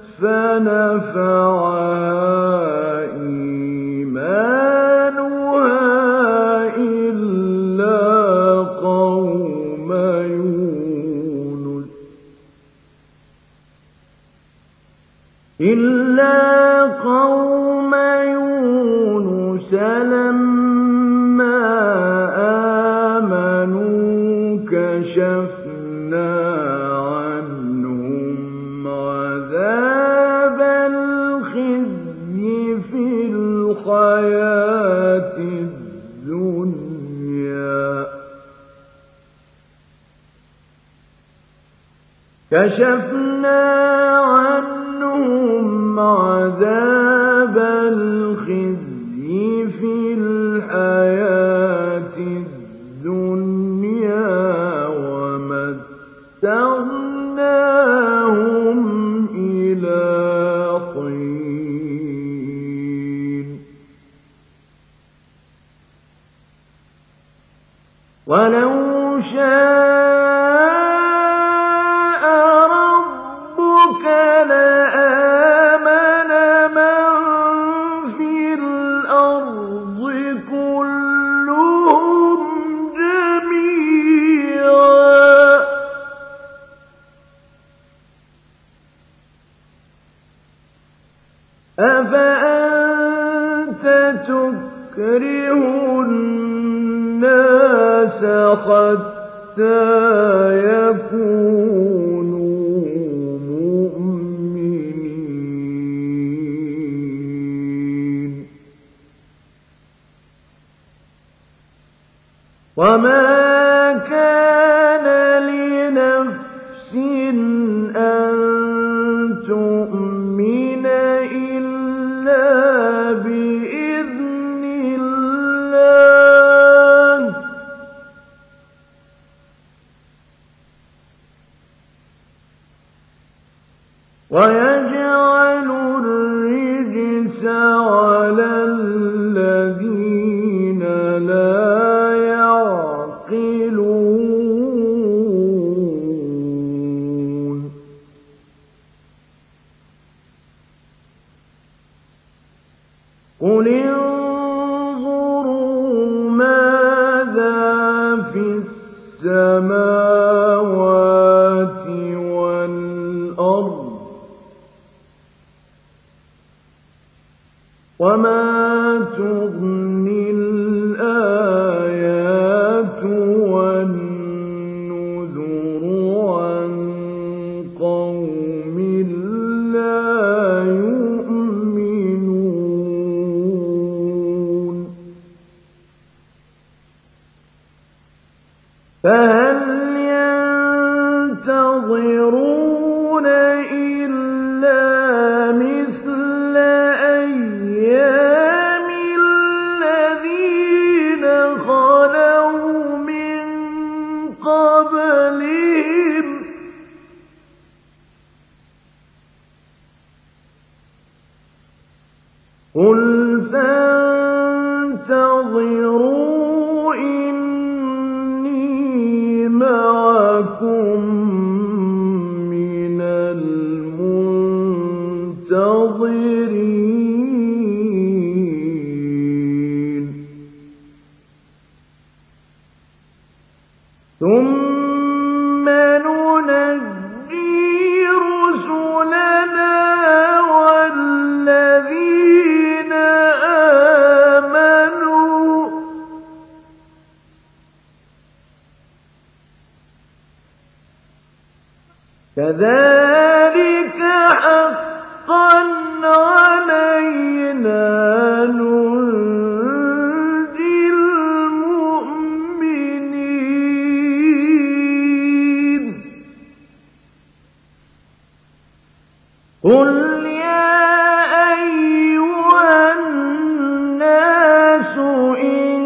فَنَفَعَهَا إِيمَانُهَا إِلَّا قَوْمَ يُونُسَ لَمَّا آمَنُوا كَشَفْنَا عَنْهُمْ عَذَابَ الْخِزْيِ فِي الْحَيَاةِ الدُّنْيَا وَمَتَّعْنَاهُمْ إِلَىٰ حِينٍ وَلَوْ شَاءَ رَبُّكَ لَآمَنَ مَن فِي الْأَرْضِ كُلُّهُمْ جَمِيعًا أَفَأَنتَ تُكْرِهُ النَّاسَ حَتَّىٰ يَكُونُوا مُؤْمِنِينَ وَمَا كَانَ لِنَفْسٍ أَن تُؤْمِنَ إِلَّا بِإِذْنِ اللَّهِ وَيَجْعَلُ الرِّجْسَ عَلَى الَّذِينَ لَا يَعْقِلُونَ قُلِ انظُرُوا مَاذَا فِي السَّمَاوَاتِ وَالْأَرْضِ وَمَا تُغْنِي الْآيَاتُ وَالنُّذُرُ عَن قَوْمٍ لَّا يُؤْمِنُونَ فَهَلْ يَنتَظِرُونَ إِلَّا مِثْلَ أَيَّامِ الَّذِينَ خَلَوْا مِن قَبْلِهِمْ ۚ قُلْ فَانتَظِرُوا إِنِّي مَعَكُم مِّنَ الْمُنتَظِرِينَ ثُمَّ نُنَجِّي رُسُلَنَا وَالَّذِينَ كذلك حقا علينا ننجي المؤمنين قل يا أيها الناس إن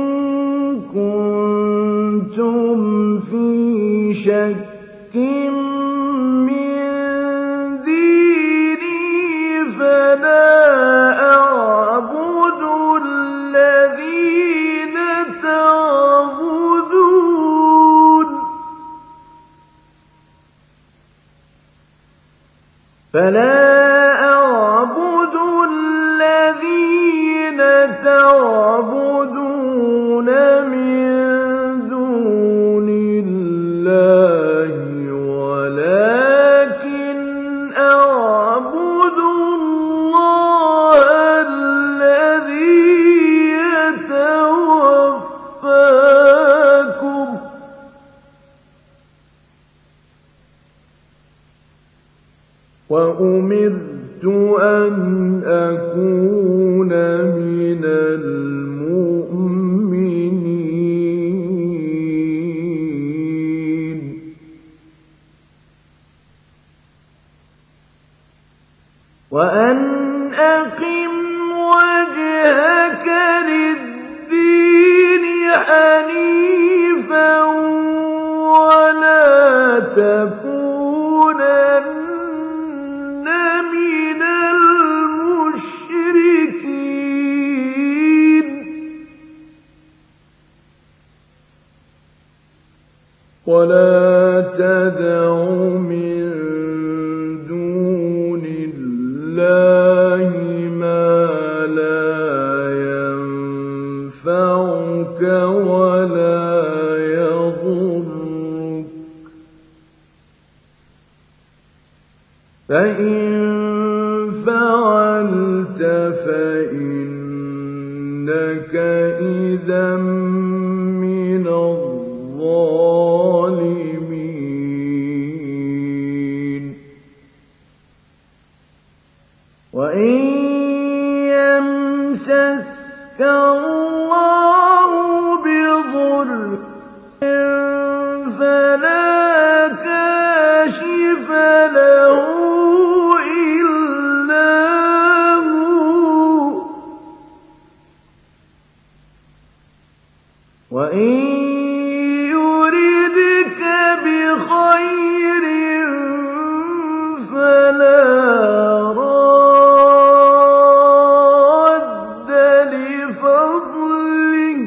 كنتم في شك من ديني فلا أعبد الذين تعبدون من دون الله ولكن أعبد الله الذي يتوفاكم وأمرت أن أكون من المؤمنين وأن أقم وجهك للدين حنيفا ولا تكونن من المشركين ولا تدع من دون الله ما لا ينفعك ولا يضرك فإن فعلت فإنك إذا من الظالمين وإن يمسسك الله بضر فلا كاشف له إلا هو وإن يردك بخير فلا راد لفضله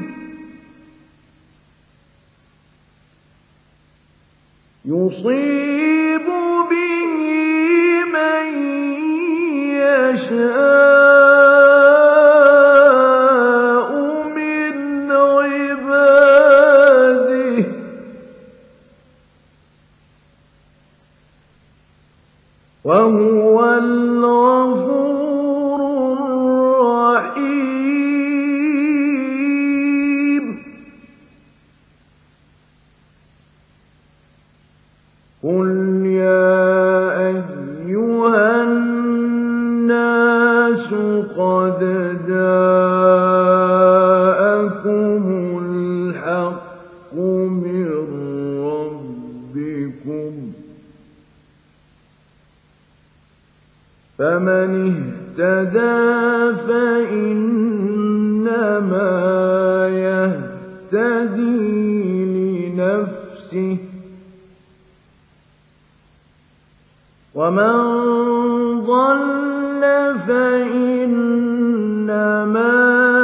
يصيب به من يشاء من عباده وهو الغفور الرحيم قل يا أيها الناس قد جاءكم الحق من ربكم فمن اهتدى فإنما يهتدي لنفسه ومن ضل فإنما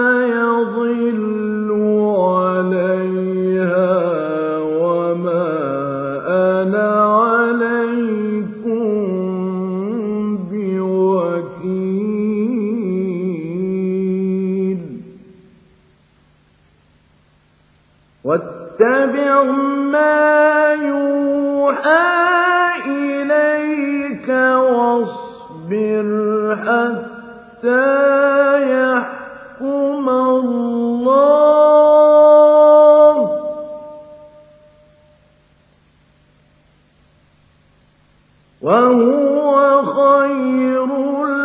يضل عليها وما أنا عليكم بوكيل واتبع ما يوحى إليك واصبر حتى يحكم الله وهو خير